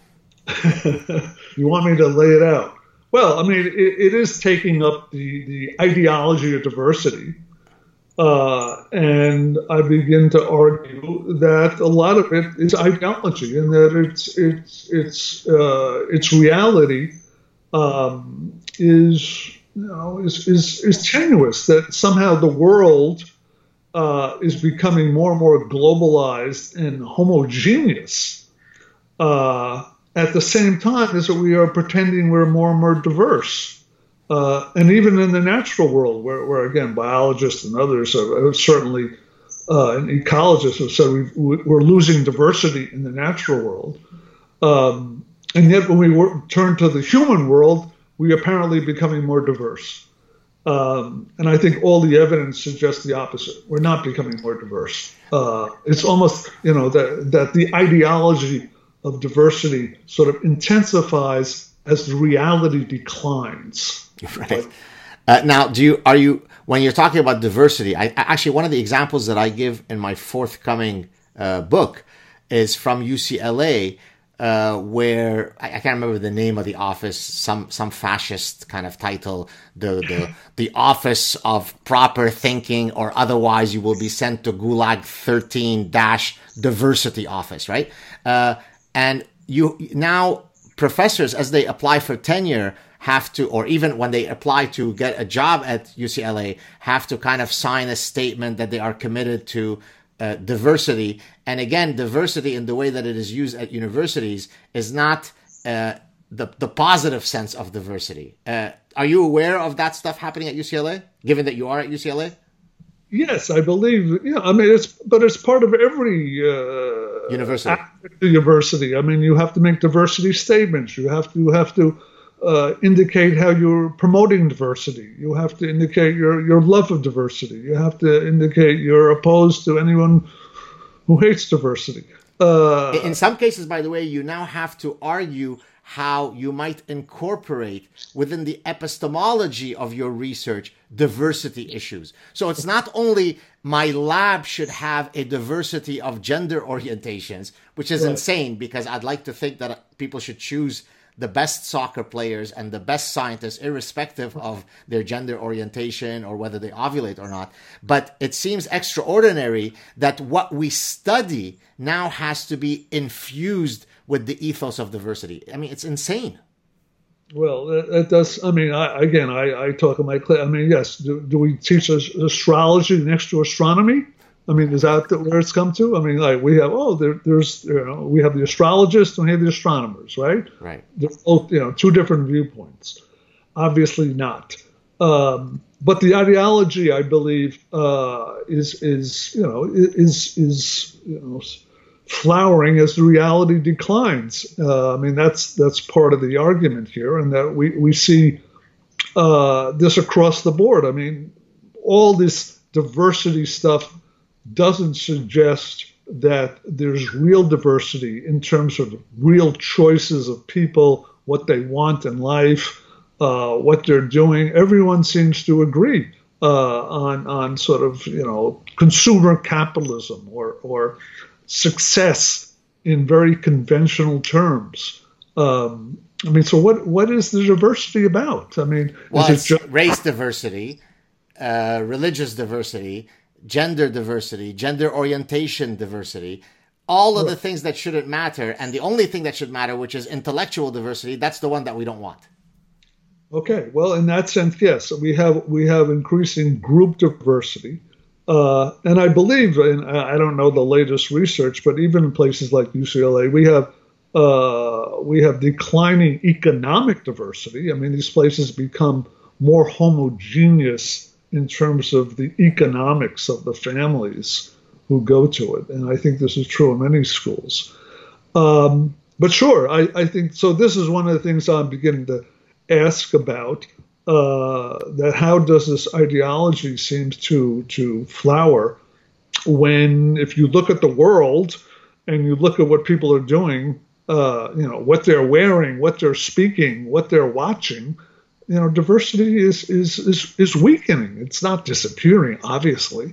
You want me to lay it out? Well, I mean, it is taking up the ideology of diversity. And I begin to argue that a lot of it is ideology, and that its reality is tenuous. That somehow the world is becoming more and more globalized and homogeneous. At the same time as we are pretending we're more and more diverse. And even in the natural world, where again, biologists and others have certainly, and ecologists have said we're losing diversity in the natural world. And yet when we turn to the human world, we apparently becoming more diverse. And I think all the evidence suggests the opposite. We're not becoming more diverse. It's almost, that the ideology of diversity sort of intensifies as the reality declines. Right. Now, when you're talking about diversity, actually, one of the examples that I give in my forthcoming book is from UCLA, where I can't remember the name of the office, some fascist kind of title, the Office of Proper Thinking, or otherwise you will be sent to Gulag 13-Diversity Office, right? And now professors, as they apply for tenure, have to, or even when they apply to get a job at UCLA, have to kind of sign a statement that they are committed to diversity. And again, diversity in the way that it is used at universities is not the positive sense of diversity. Are you aware of that stuff happening at UCLA, given that you are at UCLA? Yes, I believe. Yeah, I mean, it's part of every university. I mean, you have to make diversity statements. You have to indicate how you're promoting diversity. You have to indicate your love of diversity. You have to indicate you're opposed to anyone who hates diversity. In some cases, by the way, you now have to argue how you might incorporate within the epistemology of your research diversity issues. So it's not only my lab should have a diversity of gender orientations, which is insane, because I'd like to think that people should choose the best soccer players and the best scientists, irrespective of their gender orientation or whether they ovulate or not. But it seems extraordinary that what we study now has to be infused with the ethos of diversity. I mean, it's insane. Well, it does. I mean, I talk in my class. I mean, yes. Do we teach astrology next to astronomy? I mean, is that where it's come to? I mean, like we have, we have the astrologists and we have the astronomers, right? Right. They're both, two different viewpoints. Obviously not. But the ideology, I believe, is flowering as the reality declines. I mean, that's part of the argument here, and that we see this across the board. I mean, all this diversity stuff doesn't suggest that there's real diversity in terms of real choices of people, what they want in life, what they're doing. Everyone seems to agree on sort of, consumer capitalism or success in very conventional terms. I mean, so what is the diversity about? I mean, well, it's race diversity, religious diversity, gender diversity, gender orientation diversity, all of the things that shouldn't matter. And the only thing that should matter, which is intellectual diversity, that's the one that we don't want. Okay, well, in that sense, yes, we have increasing group diversity. And I believe, and I don't know the latest research, but even in places like UCLA, we have declining economic diversity. I mean, these places become more homogeneous in terms of the economics of the families who go to it. And I think this is true in many schools. But sure, I think, so this is one of the things I'm beginning to ask about, that how does this ideology seem to flower when, if you look at the world and you look at what people are doing, what they're wearing, what they're speaking, what they're watching, diversity is weakening. It's not disappearing, obviously.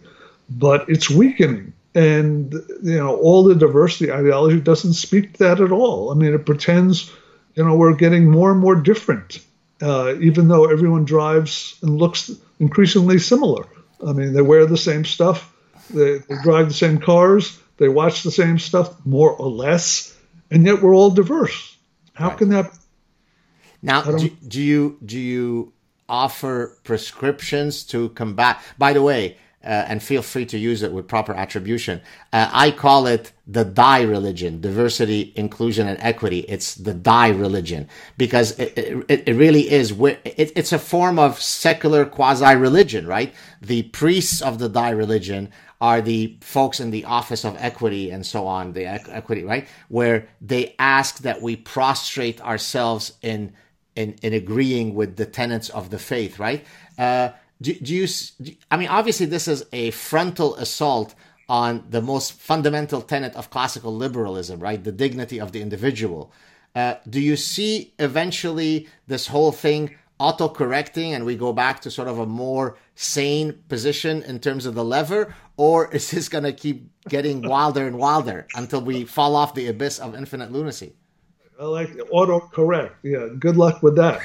but it's weakening. And, all the diversity ideology doesn't speak to that at all. I mean, it pretends, we're getting more and more different, even though everyone drives and looks increasingly similar. I mean, they wear the same stuff, they drive the same cars, they watch the same stuff, more or less, and yet we're all diverse. How can that? Now, do you offer prescriptions to combat? By the way, and feel free to use it with proper attribution. I call it the DIE religion, diversity, inclusion, and equity. It's the DIE religion because it really is. It's a form of secular quasi-religion, right? The priests of the DIE religion are the folks in the Office of Equity and so on, the equity, right? Where they ask that we prostrate ourselves in agreeing with the tenets of the faith, right? I mean, obviously, this is a frontal assault on the most fundamental tenet of classical liberalism, right? The dignity of the individual. Do you see eventually this whole thing auto-correcting and we go back to sort of a more sane position in terms of the lever? Or is this going to keep getting wilder and wilder until we fall off the abyss of infinite lunacy? I like auto-correct. Yeah, good luck with that.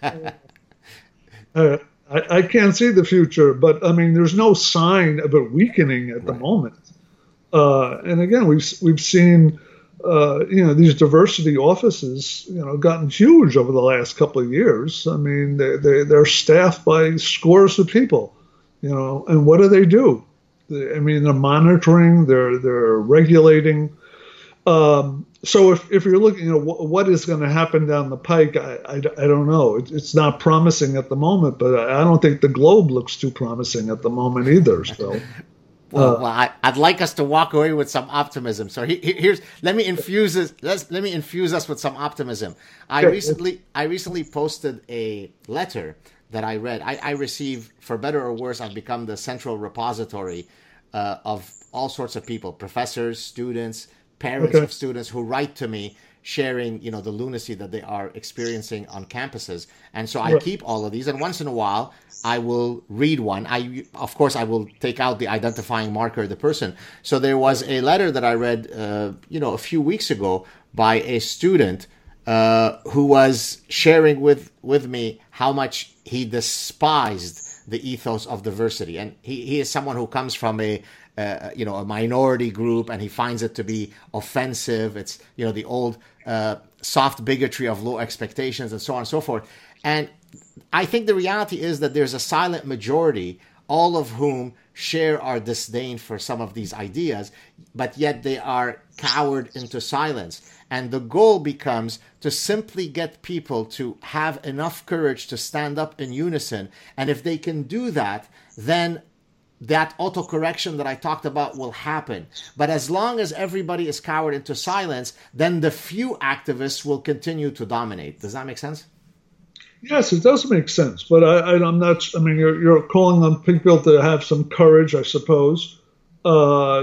I can't see the future, but I mean, there's no sign of it weakening at the moment. And again, we've seen, these diversity offices, gotten huge over the last couple of years. I mean, they're staffed by scores of people, and what do? They're monitoring, they're regulating. So if you're looking, what is going to happen down the pike, I don't know. It's not promising at the moment, but I don't think the globe looks too promising at the moment either. So, well, I'd like us to walk away with some optimism. So let me infuse us with some optimism. I recently posted a letter that I read. I receive, for better or worse, I've become the central repository of all sorts of people, professors, students, parents of students who write to me sharing, the lunacy that they are experiencing on campuses. And so I keep all of these. And once in a while, I will read one. Of course, I will take out the identifying marker of the person. So there was a letter that I read, a few weeks ago by a student who was sharing with me how much he despised the ethos of diversity. And he is someone who comes from a minority group, and he finds it to be offensive. It's, the old soft bigotry of low expectations and so on and so forth. And I think the reality is that there's a silent majority, all of whom share our disdain for some of these ideas, but yet they are cowered into silence. And the goal becomes to simply get people to have enough courage to stand up in unison. And if they can do that, then that autocorrection that I talked about will happen. But as long as everybody is cowered into silence, then the few activists will continue to dominate. Does that make sense? Yes, it does make sense. But I'm not, you're calling on people to have some courage, I suppose, and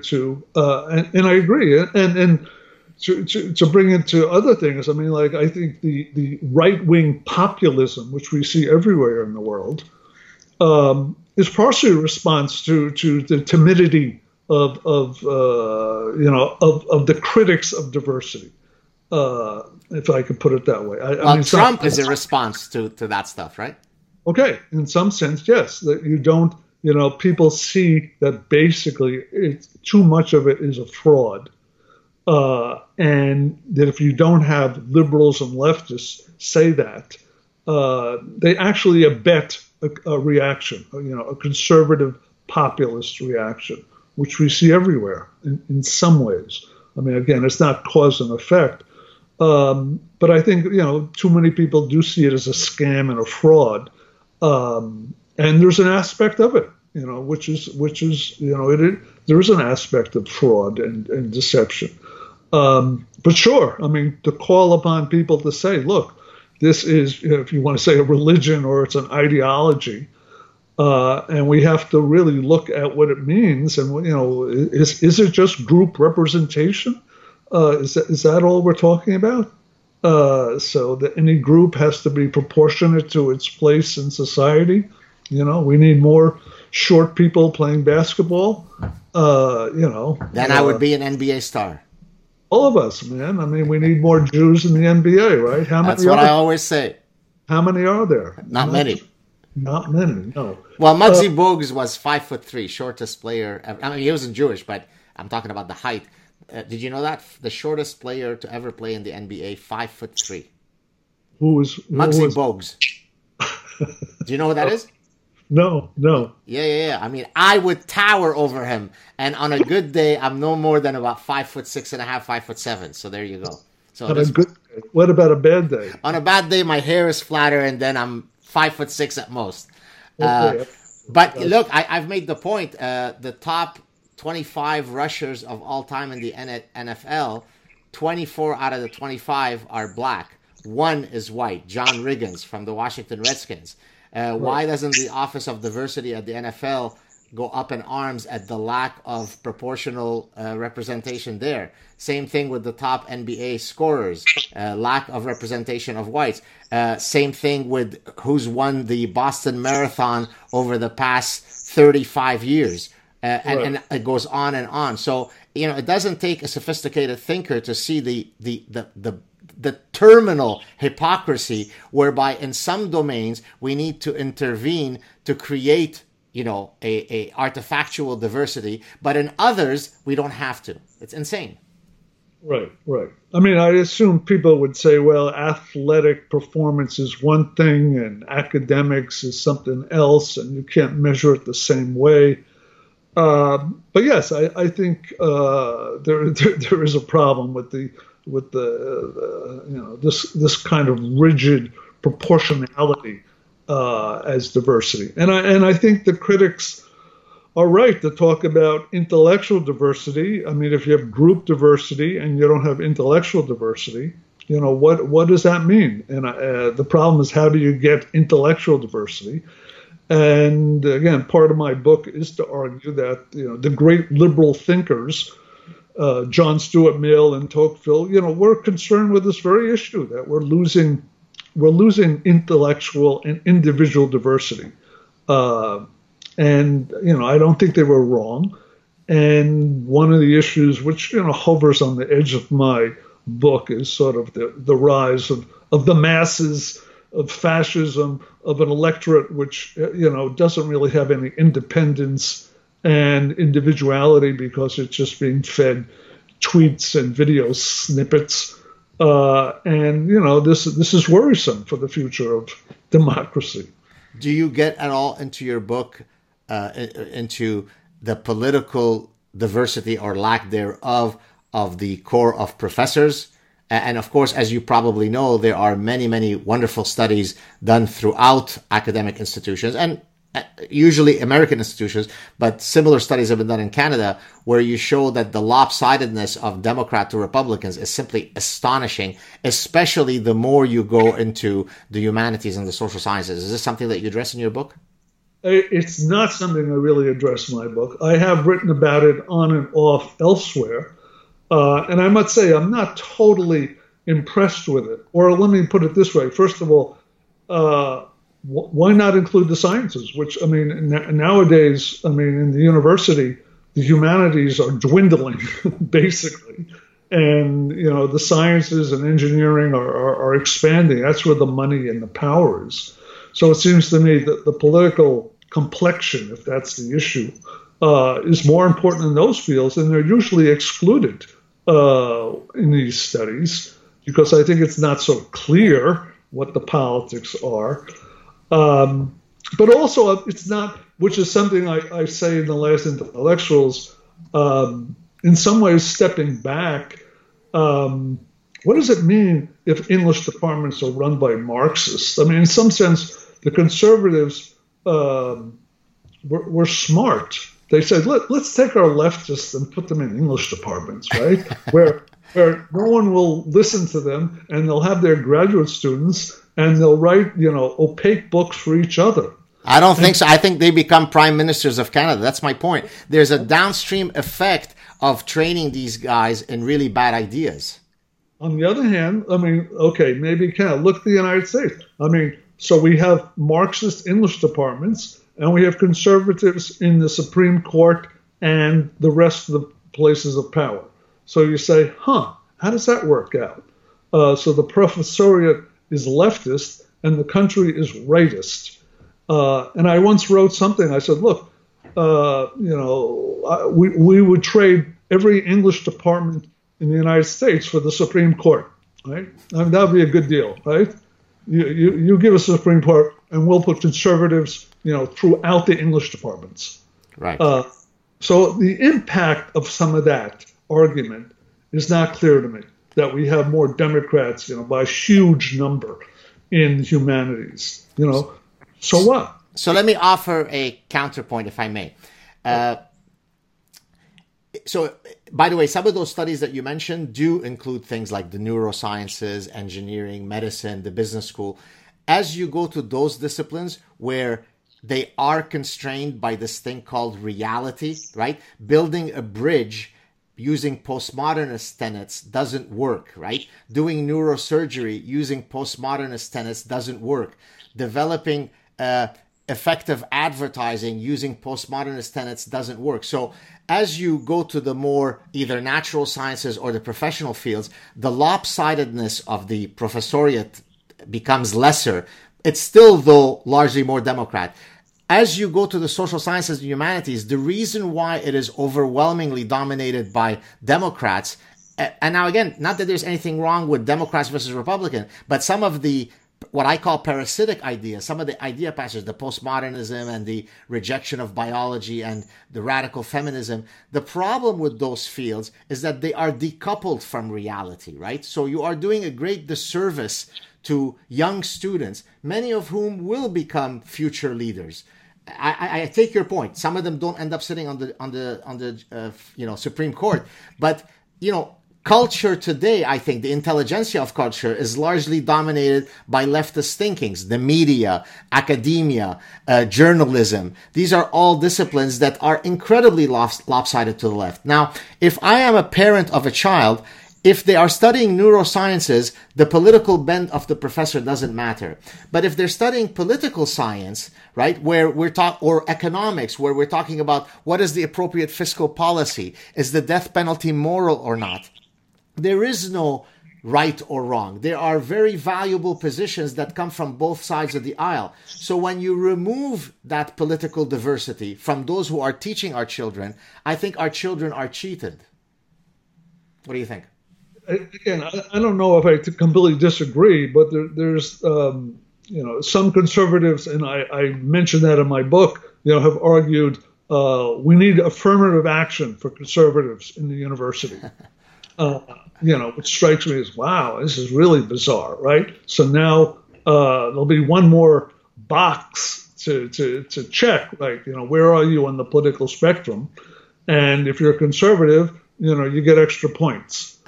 I agree. And to bring it to other things, I think the right-wing populism, which we see everywhere in the world, is partially a response to the timidity of the critics of diversity, if I could put it that way. Trump is a response to that stuff, right? Okay, in some sense, yes. That you don't, people see that basically too much of it is a fraud, and that if you don't have liberals and leftists say that, they actually abet a reaction, a conservative populist reaction, which we see everywhere in some ways. Again, it's not cause and effect, but I think too many people do see it as a scam and a fraud, and there's an aspect of it, which is there is an aspect of fraud and deception. But sure, to call upon people to say, look, this is, if you want to say, a religion or it's an ideology, and we have to really look at what it means. And is it just group representation? Is that all we're talking about? So that any group has to be proportionate to its place in society. We need more short people playing basketball. Then I would be an NBA star. All of us, man. I mean, we need more Jews in the NBA, right? That's what I always say. How many are there? Not many. Not many, no. Well, Muggsy Bogues was 5'3", shortest player. I mean, he wasn't Jewish, but I'm talking about the height. Did you know that? The shortest player to ever play in the NBA, 5'3". Muggsy Bogues. Do you know who that is? No. Yeah. I mean, I would tower over him, and on a good day, I'm no more than about 5'6.5", 5'7". So there you go. So on a good day. What about a bad day? On a bad day, my hair is flatter, and then I'm 5'6" at most. Okay. But look, I've made the point. The top 25 rushers of all time in the NFL, 24 out of the 25 are black. One is white, John Riggins from the Washington Redskins. Why doesn't the Office of Diversity at the NFL go up in arms at the lack of proportional representation there? Same thing with the top NBA scorers, lack of representation of whites. Same thing with who's won the Boston Marathon over the past 35 years. And it goes on and on. So, it doesn't take a sophisticated thinker to see the terminal hypocrisy whereby in some domains we need to intervene to create, a artifactual diversity, but in others we don't have to. It's insane. Right. I mean, I assume people would say, well, athletic performance is one thing and academics is something else, and you can't measure it the same way. But yes, I think there is a problem with this kind of rigid proportionality as diversity, and I think the critics are right to talk about intellectual diversity. I mean, if you have group diversity and you don't have intellectual diversity, what does that mean? And the problem is, how do you get intellectual diversity? And again, part of my book is to argue that the great liberal thinkers, John Stuart Mill and Tocqueville, we're concerned with this very issue, that we're losing intellectual and individual diversity. And I don't think they were wrong. And one of the issues which hovers on the edge of my book is sort of the rise of the masses, of fascism, of an electorate which doesn't really have any independence and individuality because it's just being fed tweets and video snippets. And this is worrisome for the future of democracy. Do you get at all into your book into the political diversity or lack thereof of the core of professors? And of course, as you probably know, there are many, many wonderful studies done throughout academic institutions and usually American institutions, but similar studies have been done in Canada where you show that the lopsidedness of Democrat to Republicans is simply astonishing, especially the more you go into the humanities and the social sciences. Is this something that you address in your book? It's not something I really address in my book. I have written about it on and off elsewhere. And I must say, I'm not totally impressed with it. Or let me put it this way. First of all, why not include the sciences? Which, nowadays, in the university, the humanities are dwindling, basically. And, the sciences and engineering are expanding. That's where the money and the power is. So it seems to me that the political complexion, if that's the issue, is more important in those fields, and they're usually excluded in these studies because I think it's not so clear what the politics are. But also, it's not, which is something I say in the last Intellectuals, in some ways stepping back, what does it mean if English departments are run by Marxists? In some sense, the conservatives were smart. They said, let's take our leftists and put them in English departments, right? where no one will listen to them, and they'll have their graduate students, and they'll write, opaque books for each other. I don't think so. I think they become prime ministers of Canada. That's my point. There's a downstream effect of training these guys in really bad ideas. On the other hand, maybe Canada. Look at the United States. So we have Marxist English departments, and we have conservatives in the Supreme Court and the rest of the places of power. So you say, how does that work out? So the professoriate is leftist and the country is rightist. And I once wrote something. I said, look, we would trade every English department in the United States for the Supreme Court, right? I mean, that would be a good deal, right? You give us the Supreme Court, and we'll put conservatives, throughout the English departments. Right. So the impact of some of that argument is not clear to me, that we have more Democrats, by a huge number in humanities, So what? So let me offer a counterpoint, if I may. So, by the way, some of those studies that you mentioned do include things like the neurosciences, engineering, medicine, the business school. As you go to those disciplines where they are constrained by this thing called reality, right? Building a bridge using postmodernist tenets doesn't work, right? Doing neurosurgery using postmodernist tenets doesn't work. Developing effective advertising using postmodernist tenets doesn't work. So as you go to the more either natural sciences or the professional fields, the lopsidedness of the professoriate becomes lesser. It's still, though, largely more Democrat. As you go to the social sciences and humanities, the reason why it is overwhelmingly dominated by Democrats, and now again, not that there's anything wrong with Democrats versus Republican, but some of the what I call parasitic ideas, some of the idea passages, the postmodernism and the rejection of biology and the radical feminism, the problem with those fields is that they are decoupled from reality, right? So you are doing a great disservice to young students, many of whom will become future leaders. I take your point. Some of them don't end up sitting on the Supreme Court, but culture today, I think the intelligentsia of culture is largely dominated by leftist thinkings, the media, academia, journalism. These are all disciplines that are incredibly lopsided to the left. Now, if I am a parent of a child, if they are studying neurosciences, the political bent of the professor doesn't matter. But if they're studying political science, right, where or economics, where we're talking about what is the appropriate fiscal policy, is the death penalty moral or not? There is no right or wrong. There are very valuable positions that come from both sides of the aisle. So when you remove that political diversity from those who are teaching our children, I think our children are cheated. What do you think? Again, I don't know if I completely disagree, but there's some conservatives, and I mentioned that in my book, have argued we need affirmative action for conservatives in the university. Which strikes me as, wow, this is really bizarre, right? So now there'll be one more box to check, like, where are you on the political spectrum? And if you're a conservative, you get extra points.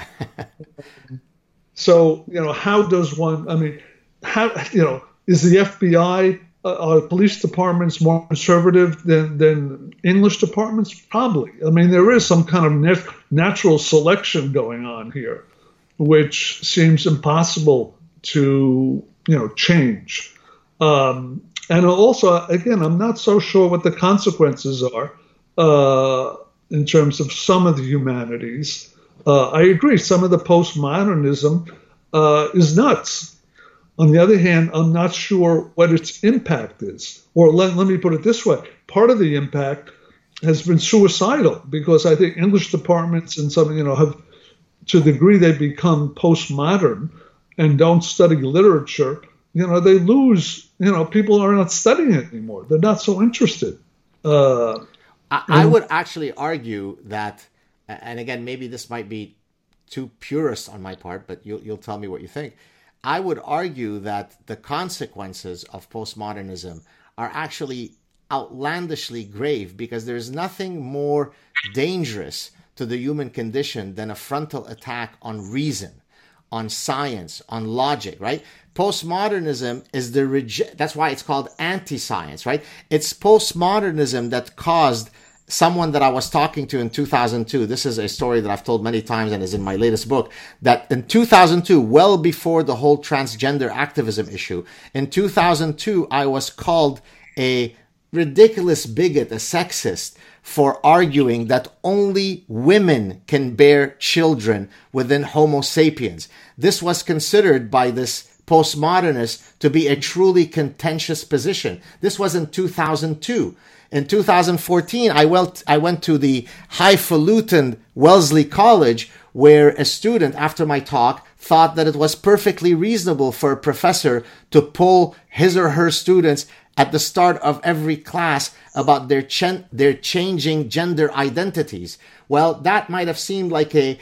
So, how does one, is the FBI, are police departments more conservative than English departments? Probably. There is some kind of natural selection going on here, which seems impossible to, change. And also, again, I'm not so sure what the consequences are in terms of some of the humanities. I agree, some of the postmodernism is nuts. On the other hand, I'm not sure what its impact is. Or let me put it this way. Part of the impact has been suicidal, because I think English departments and some, have, to the degree they become postmodern and don't study literature, they lose, people are not studying it anymore. They're not so interested. I would actually argue that, and again, maybe this might be too purist on my part, but you'll tell me what you think. I would argue that the consequences of postmodernism are actually outlandishly grave, because there's nothing more dangerous to the human condition than a frontal attack on reason, on science, on logic, right? Postmodernism is that's why it's called anti-science, right? It's postmodernism that caused someone that I was talking to in 2002, this is a story that I've told many times and is in my latest book, that in 2002, well before the whole transgender activism issue, in 2002, I was called a ridiculous bigot, a sexist, for arguing that only women can bear children within Homo sapiens. This was considered by this postmodernist to be a truly contentious position. This was in 2002. In 2014, I went to the highfalutin Wellesley College, where a student, after my talk, thought that it was perfectly reasonable for a professor to poll his or her students at the start of every class about their changing gender identities. Well, that might have seemed like a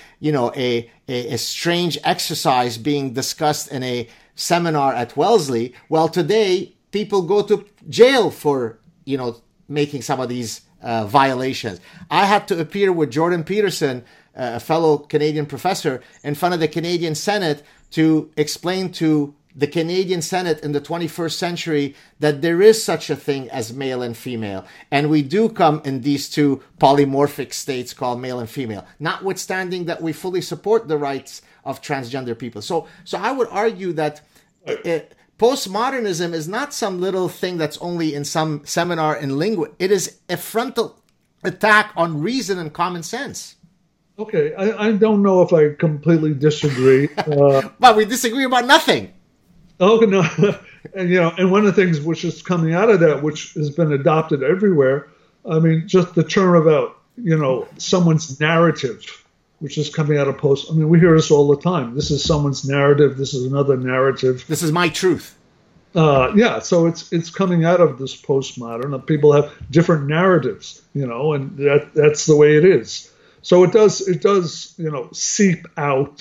strange exercise being discussed in a seminar at Wellesley. Well, today people go to jail for, making some of these violations. I had to appear with Jordan Peterson, a fellow Canadian professor, in front of the Canadian Senate to explain to the Canadian Senate in the 21st century that there is such a thing as male and female. And we do come in these two polymorphic states called male and female, notwithstanding that we fully support the rights of transgender people. So I would argue that postmodernism is not some little thing that's only in some seminar in lingua. It is a frontal attack on reason and common sense. Okay, I don't know if I completely disagree. But we disagree about nothing. Oh, no. And one of the things which is coming out of that, which has been adopted everywhere, I mean, just the term about, someone's narrative, which is coming out of post. I mean, we hear this all the time. This is someone's narrative. This is another narrative. This is my truth. So it's coming out of this postmodern. People have different narratives, and that's the way it is. So it does, seep out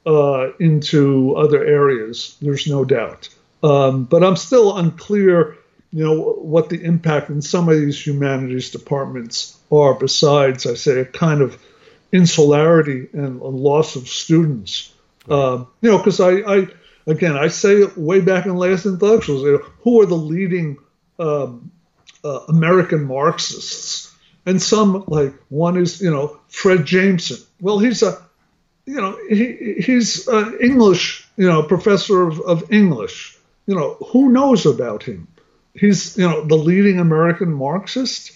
into other areas. There's no doubt. But I'm still unclear, what the impact in some of these humanities departments are, besides, I say, a kind of insularity and a loss of students. Because I say way back in Last Intellectuals, who are the leading American Marxists? And some, like one is, Fred Jameson. Well, he's he's an English, professor of English. Who knows about him? He's, the leading American Marxist.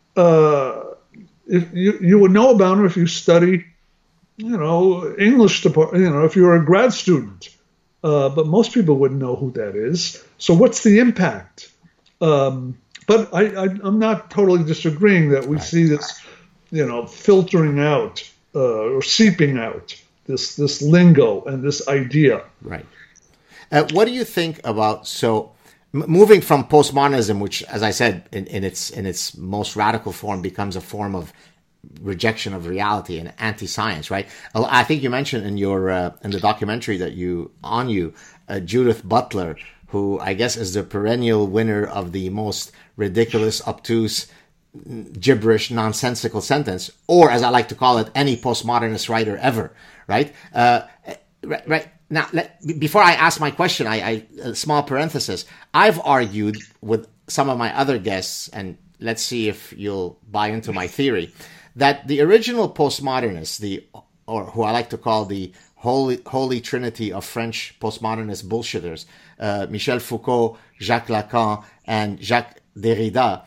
If you would know about him if you study, English department, if you're a grad student. But most people wouldn't know who that is. So what's the impact? But I'm not totally disagreeing that we see this, filtering out or seeping out this lingo and this idea. Right. What do you think about moving from postmodernism, which, as I said, in its most radical form, becomes a form of rejection of reality and anti-science, right? I think you mentioned in your in the documentary that Judith Butler, who I guess is the perennial winner of the most ridiculous, obtuse, gibberish, nonsensical sentence, or as I like to call it, any postmodernist writer ever, right? Right. Now, before I ask my question, I a small parenthesis. I've argued with some of my other guests, and let's see if you'll buy into my theory, that the original postmodernists, or who I like to call the holy trinity of French postmodernist bullshitters, Michel Foucault, Jacques Lacan, and Jacques Derrida,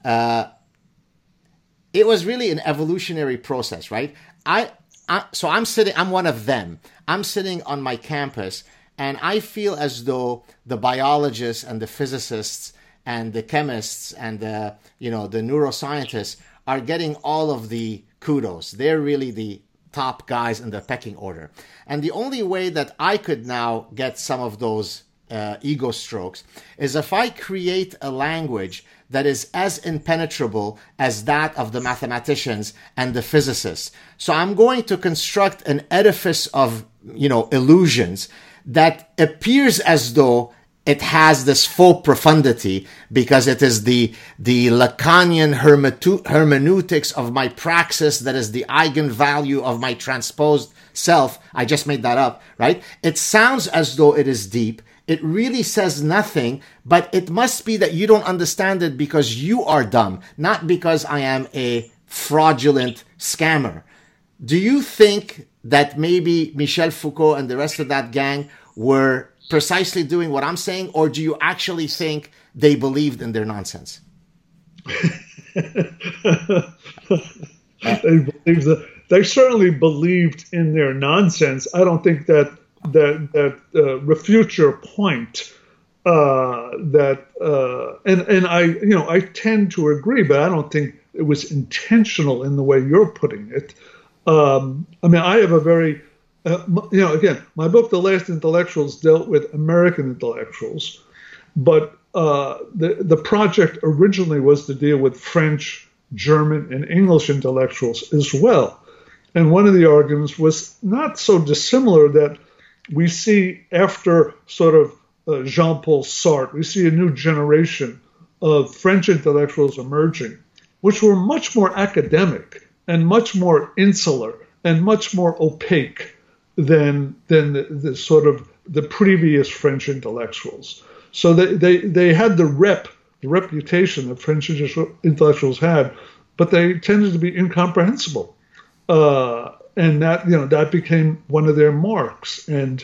it was really an evolutionary process, right? So I'm one of them. I'm sitting on my campus, and I feel as though the biologists and the physicists and the chemists and the neuroscientists are getting all of the kudos. They're really the top guys in the pecking order. And the only way that I could now get some of those ego strokes is if I create a language that is as impenetrable as that of the mathematicians and the physicists. So I'm going to construct an edifice of, illusions that appears as though it has this faux profundity because it is the Lacanian hermeneutics of my praxis that is the eigenvalue of my transposed self. I just made that up, right? It sounds as though it is deep. It really says nothing, but it must be that you don't understand it because you are dumb, not because I am a fraudulent scammer. Do you think that maybe Michel Foucault and the rest of that gang were precisely doing what I'm saying, or do you actually think they believed in their nonsense? They certainly believed in their nonsense. I don't think that refutes your point. And I tend to agree, but I don't think it was intentional in the way you're putting it. I have a very, again, my book, The Last Intellectuals, dealt with American intellectuals, but the project originally was to deal with French, German, and English intellectuals as well. And one of the arguments was not so dissimilar that we see after sort of Jean-Paul Sartre, we see a new generation of French intellectuals emerging, which were much more academic and much more insular and much more opaque than the sort of the previous French intellectuals. So they had the reputation that French intellectuals had, but they tended to be incomprehensible. And that became one of their marks. And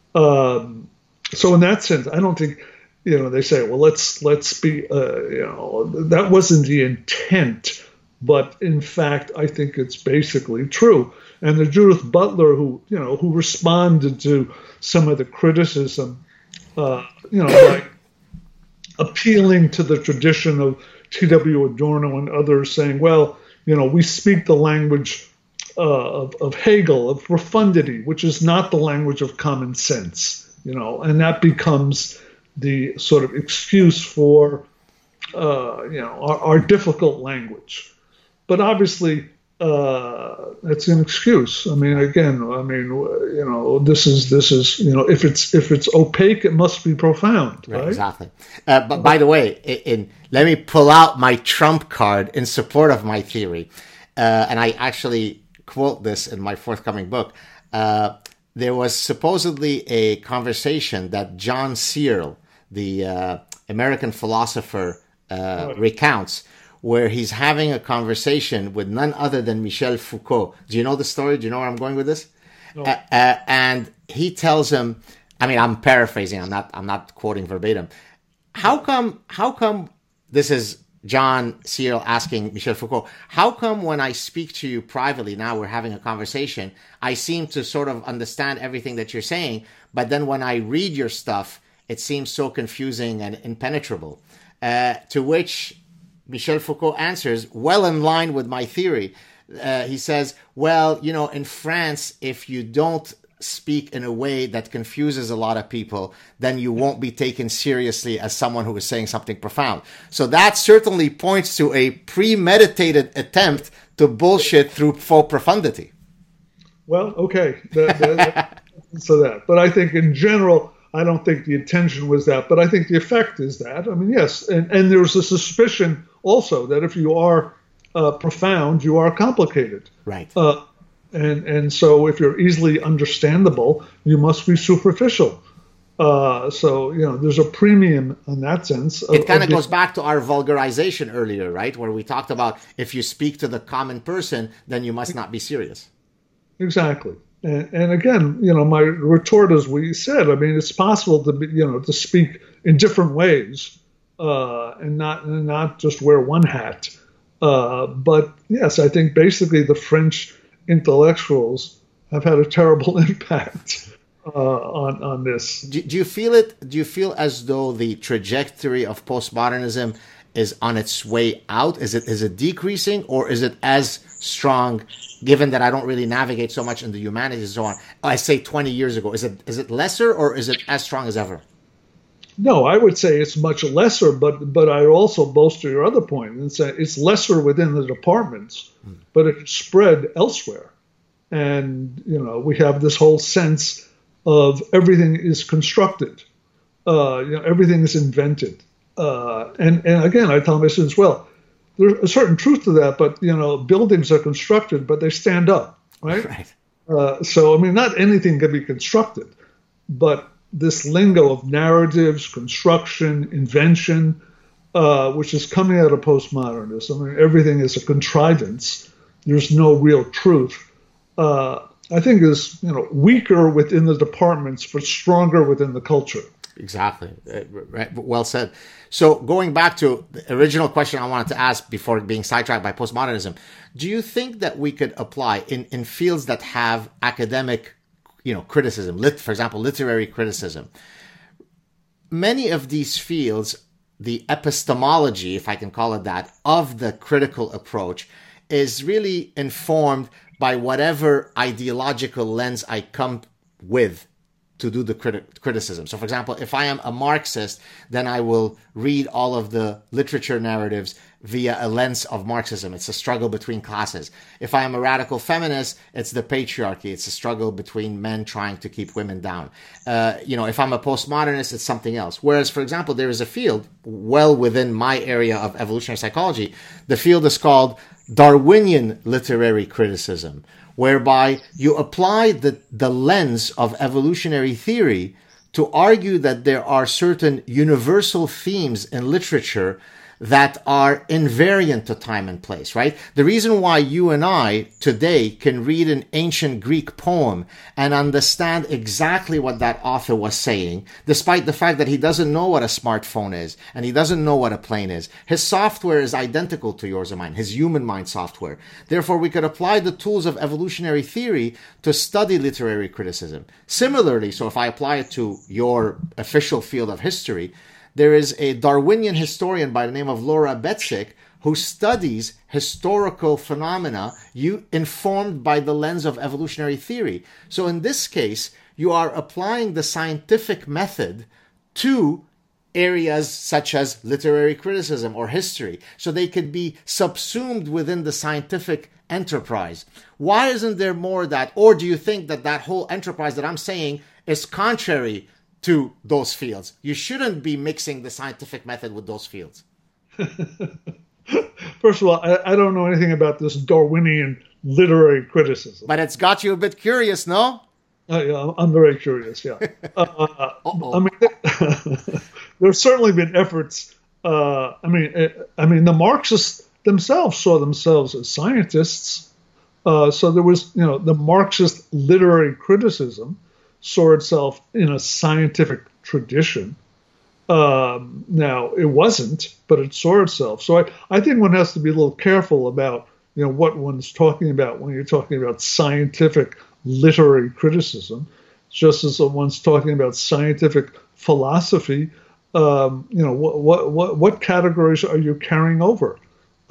so in that sense, I don't think, they say, well, let's be, that wasn't the intent. But in fact, I think it's basically true. And the Judith Butler, who responded to some of the criticism, by appealing to the tradition of T.W. Adorno and others, saying, well, we speak the language of Hegel, of profundity, which is not the language of common sense, and that becomes the sort of excuse for, our difficult language. But obviously, that's an excuse. This is, if it's opaque, it must be profound, right? Exactly. But by the way, let me pull out my trump card in support of my theory, and I actually quote this in my forthcoming book. There was supposedly a conversation that John Searle, the American philosopher, recounts, where he's having a conversation with none other than Michel Foucault. Do you know the story? Do you know where I'm going with this? No. And he tells him, I'm paraphrasing, I'm not quoting verbatim. How come this is John Searle asking Michel Foucault, how come when I speak to you privately, now we're having a conversation, I seem to sort of understand everything that you're saying, but then when I read your stuff, it seems so confusing and impenetrable? To which Michel Foucault answers, well in line with my theory. He says, well, in France, if you don't speak in a way that confuses a lot of people, then you won't be taken seriously as someone who is saying something profound. So that certainly points to a premeditated attempt to bullshit through faux profundity. Well, okay. But I think in general, I don't think the intention was that, but I think the effect is that. Yes. And there's a suspicion also that if you are profound, you are complicated. Right. And so if you're easily understandable, you must be superficial. There's a premium in that sense. It kind of goes back to our vulgarization earlier, right? Where we talked about if you speak to the common person, then you must not be serious. Exactly. And again, my retort is we said, it's possible to be, to speak in different ways and not just wear one hat. But yes, I think basically the French intellectuals have had a terrible impact on this. Do you feel it? Do you feel as though the trajectory of postmodernism is on its way out? Is it decreasing, or is it as strong? Given that I don't really navigate so much in the humanities and so on, I say 20 years ago, is it lesser, or is it as strong as ever? No, I would say it's much lesser, but I also bolster your other point and say it's lesser within the departments, but it's spread elsewhere. And, we have this whole sense of everything is constructed, everything is invented. And again, I tell my students, well, there's a certain truth to that, but, buildings are constructed, but they stand up, right? Right. So, not anything can be constructed, but this lingo of narratives, construction, invention, which is coming out of postmodernism. Everything is a contrivance. There's no real truth. I think is weaker within the departments, but stronger within the culture. Exactly. Right. Well said. So going back to the original question I wanted to ask before being sidetracked by postmodernism, do you think that we could apply in fields that have academic, criticism, for example, literary criticism? Many of these fields, the epistemology, if I can call it that, of the critical approach is really informed by whatever ideological lens I come with to do the criticism. So, for example, if I am a Marxist, then I will read all of the literature narratives via a lens of Marxism. It's a struggle between classes. If I am a radical feminist, it's the patriarchy. It's a struggle between men trying to keep women down. If I'm a postmodernist, it's something else. Whereas, for example, there is a field well within my area of evolutionary psychology. The field is called Darwinian literary criticism, whereby you apply the lens of evolutionary theory to argue that there are certain universal themes in literature that are invariant to time and place, right? The reason why you and I today can read an ancient Greek poem and understand exactly what that author was saying, despite the fact that he doesn't know what a smartphone is and he doesn't know what a plane is. His software is identical to yours and mine, his human mind software. Therefore, we could apply the tools of evolutionary theory to study literary criticism. Similarly, so if I apply it to your official field of history, there is a Darwinian historian by the name of Laura Betsick who studies historical phenomena informed by the lens of evolutionary theory. So in this case, you are applying the scientific method to areas such as literary criticism or history, so they could be subsumed within the scientific enterprise. Why isn't there more of that? Or do you think that that whole enterprise that I'm saying is contrary to those fields? You shouldn't be mixing the scientific method with those fields. First of all, I don't know anything about this Darwinian literary criticism. But it's got you a bit curious, no? Yeah, I'm very curious, yeah. I mean, there's certainly been efforts. I mean, the Marxists themselves saw themselves as scientists. So there was, the Marxist literary criticism saw itself in a scientific tradition. Now, it wasn't, but it saw itself. So I think one has to be a little careful about, what one's talking about when you're talking about scientific literary criticism, just as one's talking about scientific philosophy. What categories are you carrying over?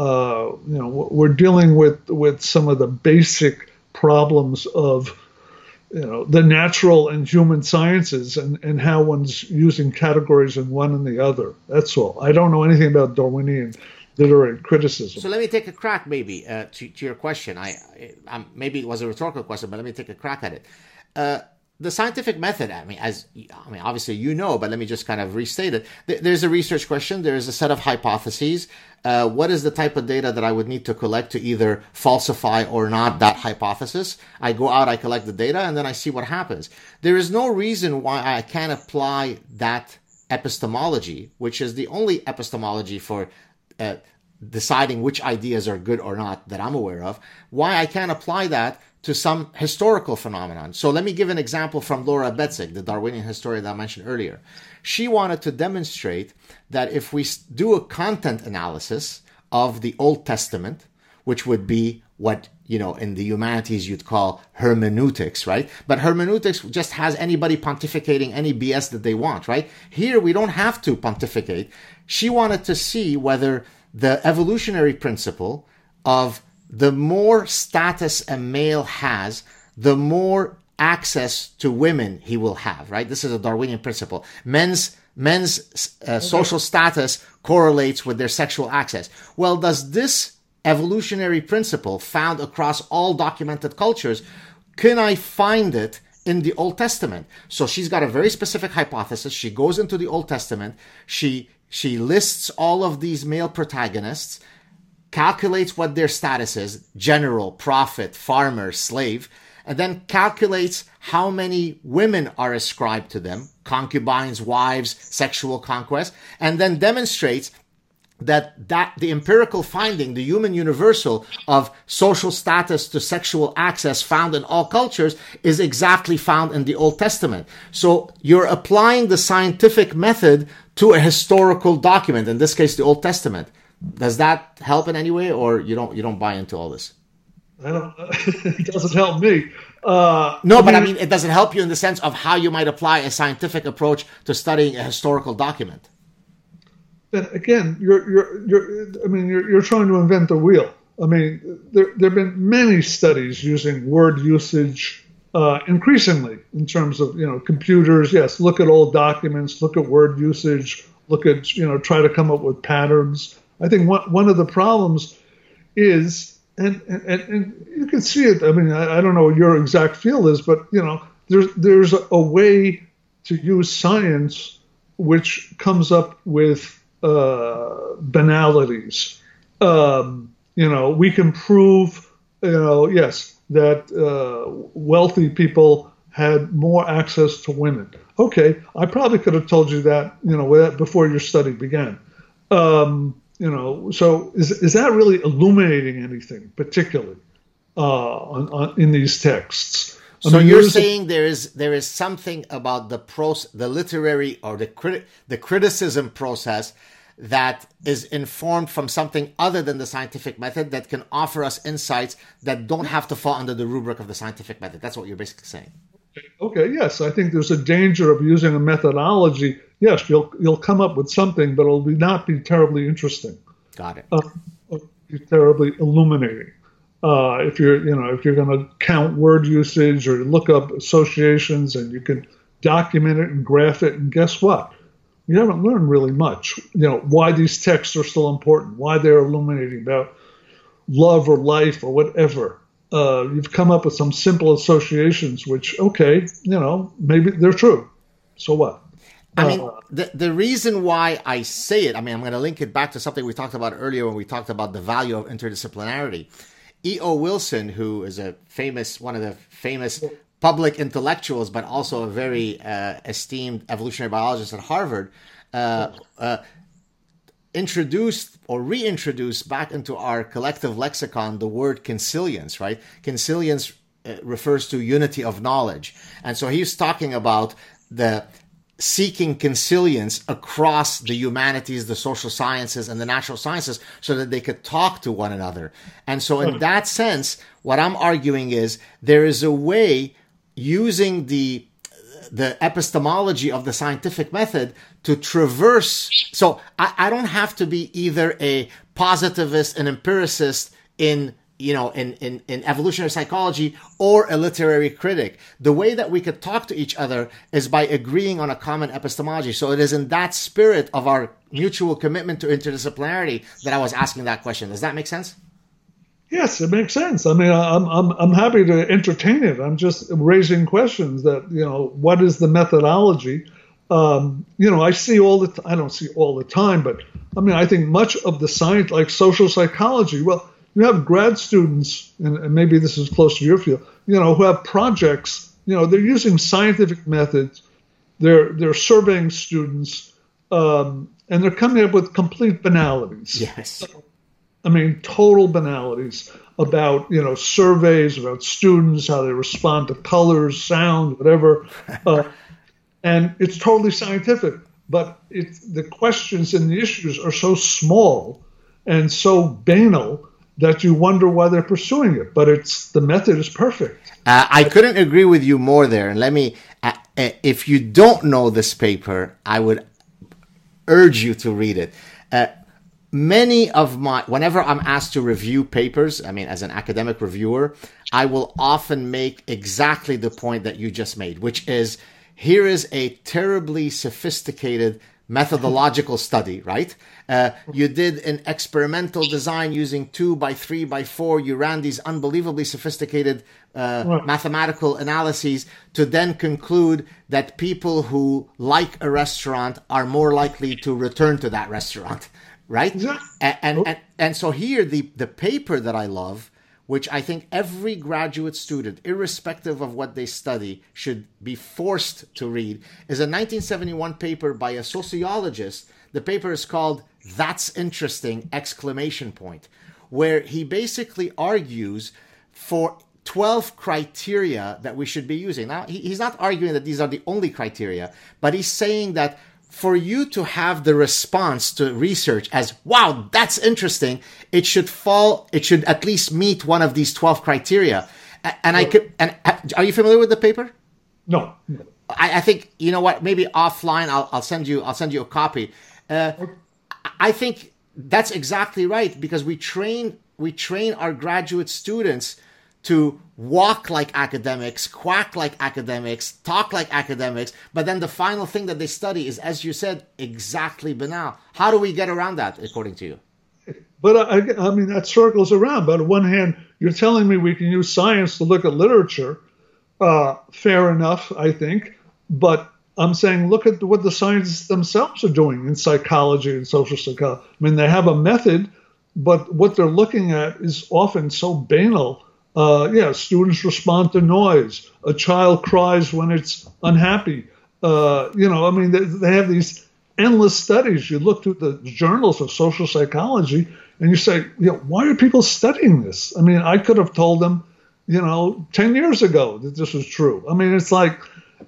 We're dealing with some of the basic problems of the natural and human sciences and how one's using categories in one and the other. That's all. I don't know anything about Darwinian literary criticism. So let me take a crack maybe to your question. Maybe it was a rhetorical question, but let me take a crack at it. The scientific method, obviously but let me just kind of restate it. There's a research question. There is a set of hypotheses. What is the type of data that I would need to collect to either falsify or not that hypothesis? I go out, I collect the data, and then I see what happens. There is no reason why I can't apply that epistemology, which is the only epistemology for deciding which ideas are good or not that I'm aware of, why I can't apply that to some historical phenomenon. So let me give an example from Laura Betsick, the Darwinian historian that I mentioned earlier. She wanted to demonstrate that if we do a content analysis of the Old Testament, which would be what, in the humanities you'd call hermeneutics, right? But hermeneutics just has anybody pontificating any BS that they want, right? Here, we don't have to pontificate. She wanted to see whether the evolutionary principle of the more status a male has, the more access to women he will have, right? This is a Darwinian principle. Men's social status correlates with their sexual access. Well, does this evolutionary principle found across all documented cultures, can I find it in the Old Testament? So she's got a very specific hypothesis. She goes into the Old Testament. She lists all of these male protagonists, calculates what their status is, general, prophet, farmer, slave, and then calculates how many women are ascribed to them, concubines, wives, sexual conquest, and then demonstrates that the empirical finding, the human universal of social status to sexual access found in all cultures is exactly found in the Old Testament. So you're applying the scientific method to a historical document, in this case, the Old Testament. Does that help in any way, or you don't buy into all this? I don't. It doesn't help me. I mean, it doesn't help you in the sense of how you might apply a scientific approach to studying a historical document. Then again, you're trying to invent the wheel. I mean, there have been many studies using word usage increasingly in terms of computers. Yes, look at old documents, look at word usage, look at try to come up with patterns. I think one of the problems is, and you can see it. I mean, I don't know what your exact field is, but there's a way to use science which comes up with banalities. We can prove, yes, that wealthy people had more access to women. Okay, I probably could have told you that, before your study began. So is that really illuminating anything particularly in these texts? So you're saying there is something about the literary or the criticism process that is informed from something other than the scientific method that can offer us insights that don't have to fall under the rubric of the scientific method. That's what you're basically saying. Okay, yes, I think there's a danger of using a methodology. Yes, you'll come up with something, but it'll not be terribly interesting. Got it. Be terribly illuminating. If you're going to count word usage or look up associations and you can document it and graph it, and guess what? You haven't learned really much. Why these texts are still important, why they're illuminating about love or life or whatever. You've come up with some simple associations, which, okay, maybe they're true. So what? I mean, the reason why I say it, I mean, I'm going to link it back to something we talked about earlier when we talked about the value of interdisciplinarity. E.O. Wilson, who is one of the famous public intellectuals, but also a very esteemed evolutionary biologist at Harvard, introduced or reintroduced back into our collective lexicon the word consilience, right? Consilience refers to unity of knowledge. And so he's talking about the seeking consilience across the humanities, the social sciences, and the natural sciences so that they could talk to one another. And so in that sense, what I'm arguing is there is a way using the epistemology of the scientific method to traverse. So I don't have to be either a positivist, an empiricist in evolutionary psychology or a literary critic. The way that we could talk to each other is by agreeing on a common epistemology. So it is in that spirit of our mutual commitment to interdisciplinarity that I was asking that question. Does that make sense? Yes, it makes sense. I mean, I'm happy to entertain it. I'm just raising questions that, what is the methodology? I see I don't see all the time, but I mean, I think much of the science, like social psychology, well, you have grad students, and maybe this is close to your field, who have projects, they're using scientific methods, they're surveying students, and they're coming up with complete banalities. Yes. I mean, total banalities about, surveys about students, how they respond to colors, sound, whatever. And it's totally scientific, but the questions and the issues are so small and so banal that you wonder why they're pursuing it. But the method is perfect. I couldn't agree with you more there. And let me, if you don't know this paper, I would urge you to read it. Whenever I'm asked to review papers, I mean, as an academic reviewer, I will often make exactly the point that you just made, which is, here is a terribly sophisticated methodological study, right? You did an experimental design using 2x3x4. You ran these unbelievably sophisticated mathematical analyses to then conclude that people who like a restaurant are more likely to return to that restaurant, right? Yeah. And so here, the paper that I love, which I think every graduate student, irrespective of what they study, should be forced to read, is a 1971 paper by a sociologist. The paper is called "That's interesting!" exclamation point, where he basically argues for 12 criteria that we should be using. Now, he's not arguing that these are the only criteria, but he's saying that for you to have the response to research as, wow, that's interesting, it should at least meet one of these 12 criteria. Are you familiar with the paper? No. I think, you know what, maybe offline I'll send you a copy. I think that's exactly right, because we train our graduate students to walk like academics, quack like academics, talk like academics, but then the final thing that they study is, as you said, exactly banal. How do we get around that, according to you? But I mean, that circles around. But on one hand, you're telling me we can use science to look at literature. Fair enough, I think. But I'm saying, look at what the scientists themselves are doing in psychology and social psychology. I mean, they have a method, but what they're looking at is often so banal. Students respond to noise. A child cries when it's unhappy. They have these endless studies. You look through the journals of social psychology and you say, why are people studying this? I mean, I could have told them, 10 years ago that this was true. I mean, it's like,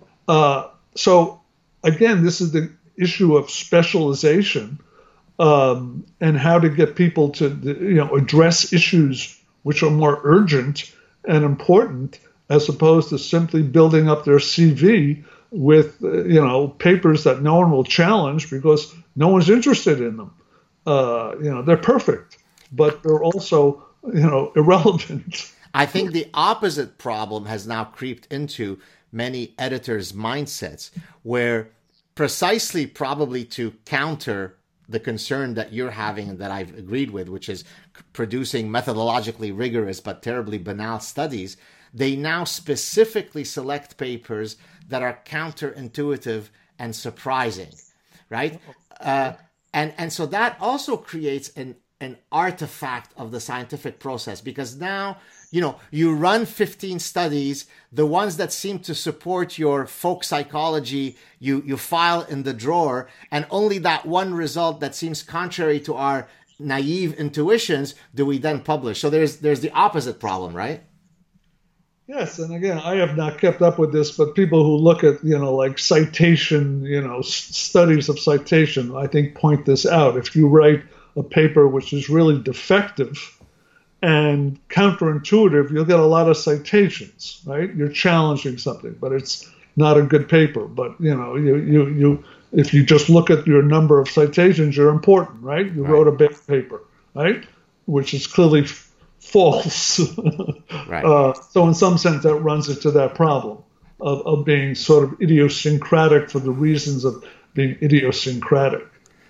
so again, this is the issue of specialization and how to get people to, address issues which are more urgent and important, as opposed to simply building up their CV with, papers that no one will challenge because no one's interested in them. They're perfect, but they're also, irrelevant. I think the opposite problem has now creeped into many editors' mindsets, where precisely probably to counter the concern that you're having and that I've agreed with, which is producing methodologically rigorous but terribly banal studies, they now specifically select papers that are counterintuitive and surprising, right? And so that also creates an artifact of the scientific process, because now, you run 15 studies, the ones that seem to support your folk psychology, you file in the drawer, and only that one result that seems contrary to our naive intuitions do we then publish. So there's the opposite problem, right? Yes, and again, I have not kept up with this, but people who look at, like citation, studies of citation, I think point this out. If you write a paper which is really defective and counterintuitive, you'll get a lot of citations, right? You're challenging something, but it's not a good paper. But, you if you just look at your number of citations, you're important, right? You wrote a big paper, right? Which is clearly false. Right. So in some sense, that runs into that problem of being sort of idiosyncratic for the reasons of being idiosyncratic.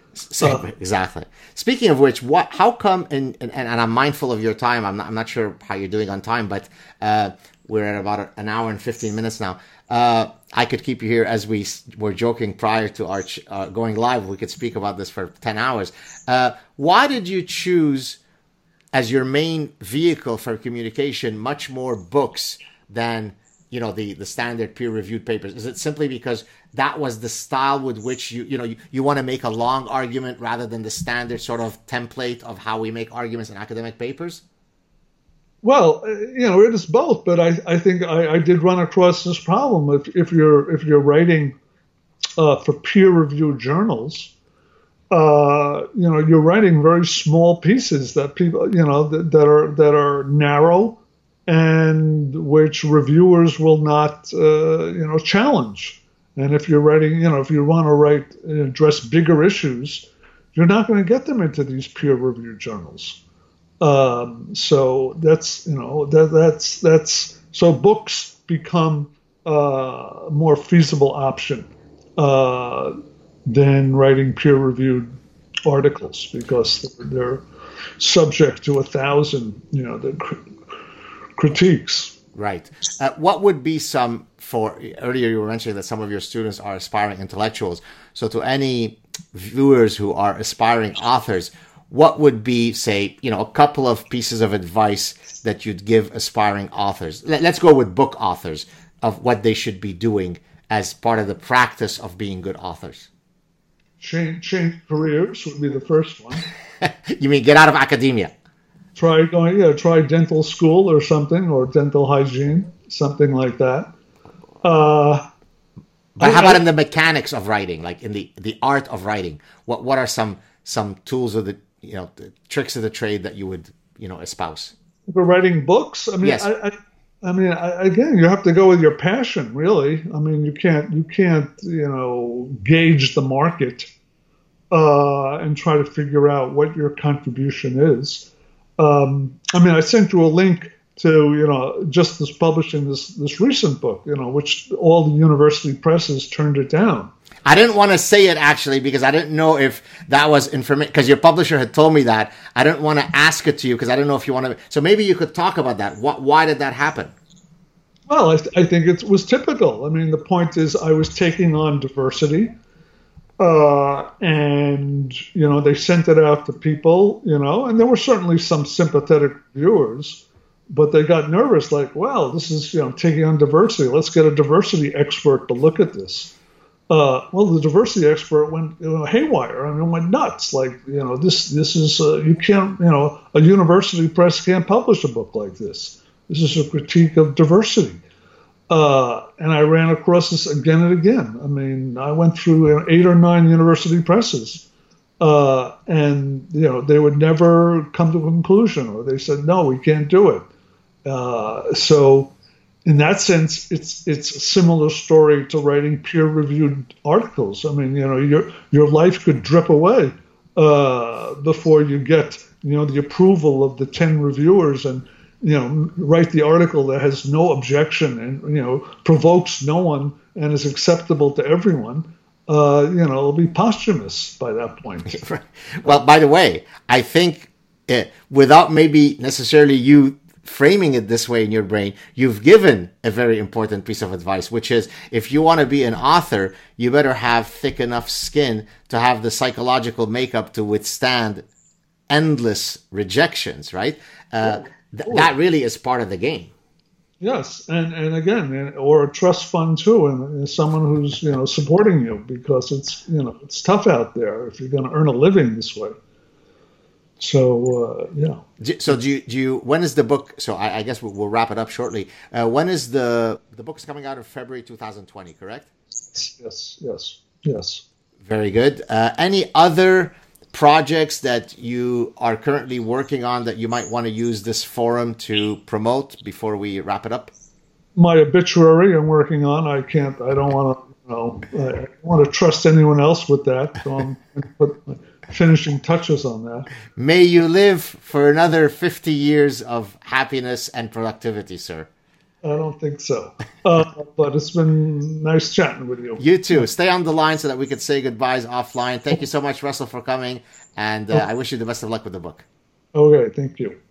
Exactly. Speaking of which, how come, and I'm mindful of your time, I'm not sure how you're doing on time, but we're at about an hour and 15 minutes now. I could keep you here, as we were joking prior to our going live. We could speak about this for 10 hours. Why did you choose as your main vehicle for communication much more books than the standard peer-reviewed papers? Is it simply because that was the style with which you want to make a long argument rather than the standard sort of template of how we make arguments in academic papers? Well, it is both, but I think I did run across this problem. If you're writing for peer-reviewed journals, you're writing very small pieces that people, that are narrow and which reviewers will not, challenge. And if you're writing, if you want to address bigger issues, you're not going to get them into these peer-reviewed journals. So that's so books become a more feasible option than writing peer-reviewed articles, because they're subject to 1,000 critiques. Right. What would be earlier you were mentioning that some of your students are aspiring intellectuals. So to any viewers who are aspiring authors, what would be, say, a couple of pieces of advice that you'd give aspiring authors? Let's go with book authors, of what they should be doing as part of the practice of being good authors. change careers would be the first one. You mean get out of academia? Try dental school or something, or dental hygiene, something like that. But how about in the mechanics of writing, like in the art of writing? What are some tools of the the tricks of the trade that you would espouse? For writing books, I mean, Yes. Again, you have to go with your passion, really. I mean, you can't gauge the market and try to figure out what your contribution is. I sent you a link to just this publishing this recent book, which all the university presses turned it down. I didn't want to say it actually because I didn't know if that was information, because your publisher had told me that. I didn't want to ask it to you because I didn't know if you want to. So maybe you could talk about that. Why did that happen? Well, I think it was typical. I mean, the point is I was taking on diversity, and they sent it out to people, and there were certainly some sympathetic viewers, but they got nervous, like, well, this is taking on diversity. Let's get a diversity expert to look at this. Well, the diversity expert went haywire. I mean, went nuts. Like, this is you can't, a university press can't publish a book like this. This is a critique of diversity. And I ran across this again and again. I mean, I went through 8 or 9 university presses, and they would never come to a conclusion, or they said, no, we can't do it. So in that sense, it's a similar story to writing peer-reviewed articles. I mean, your life could drip away before you get the approval of the 10 reviewers and write the article that has no objection and provokes no one and is acceptable to everyone. It'll be posthumous by that point. Well, by the way, I think without maybe necessarily you framing it this way in your brain, you've given a very important piece of advice, which is if you want to be an author, you better have thick enough skin to have the psychological makeup to withstand endless rejections, right? That really is part of the game. Yes, and again, or a trust fund too, and someone who's supporting you, because it's tough out there if you're going to earn a living this way. So So do you? When is the book? So I guess we'll wrap it up shortly. When is the book is coming out in February 2020? Correct? Yes. Very good. Any other projects that you are currently working on that you might want to use this forum to promote before we wrap it up? My obituary I'm working on. I don't want to, I don't want to trust anyone else with that. So I'm going to put my finishing touches on that. May you live for another 50 years of happiness and productivity, sir. I don't think so. But it's been nice chatting with you. You too. Stay on the line so that we could say goodbyes offline. Thank you so much, Russell, for coming. And I wish you the best of luck with the book. Okay, thank you.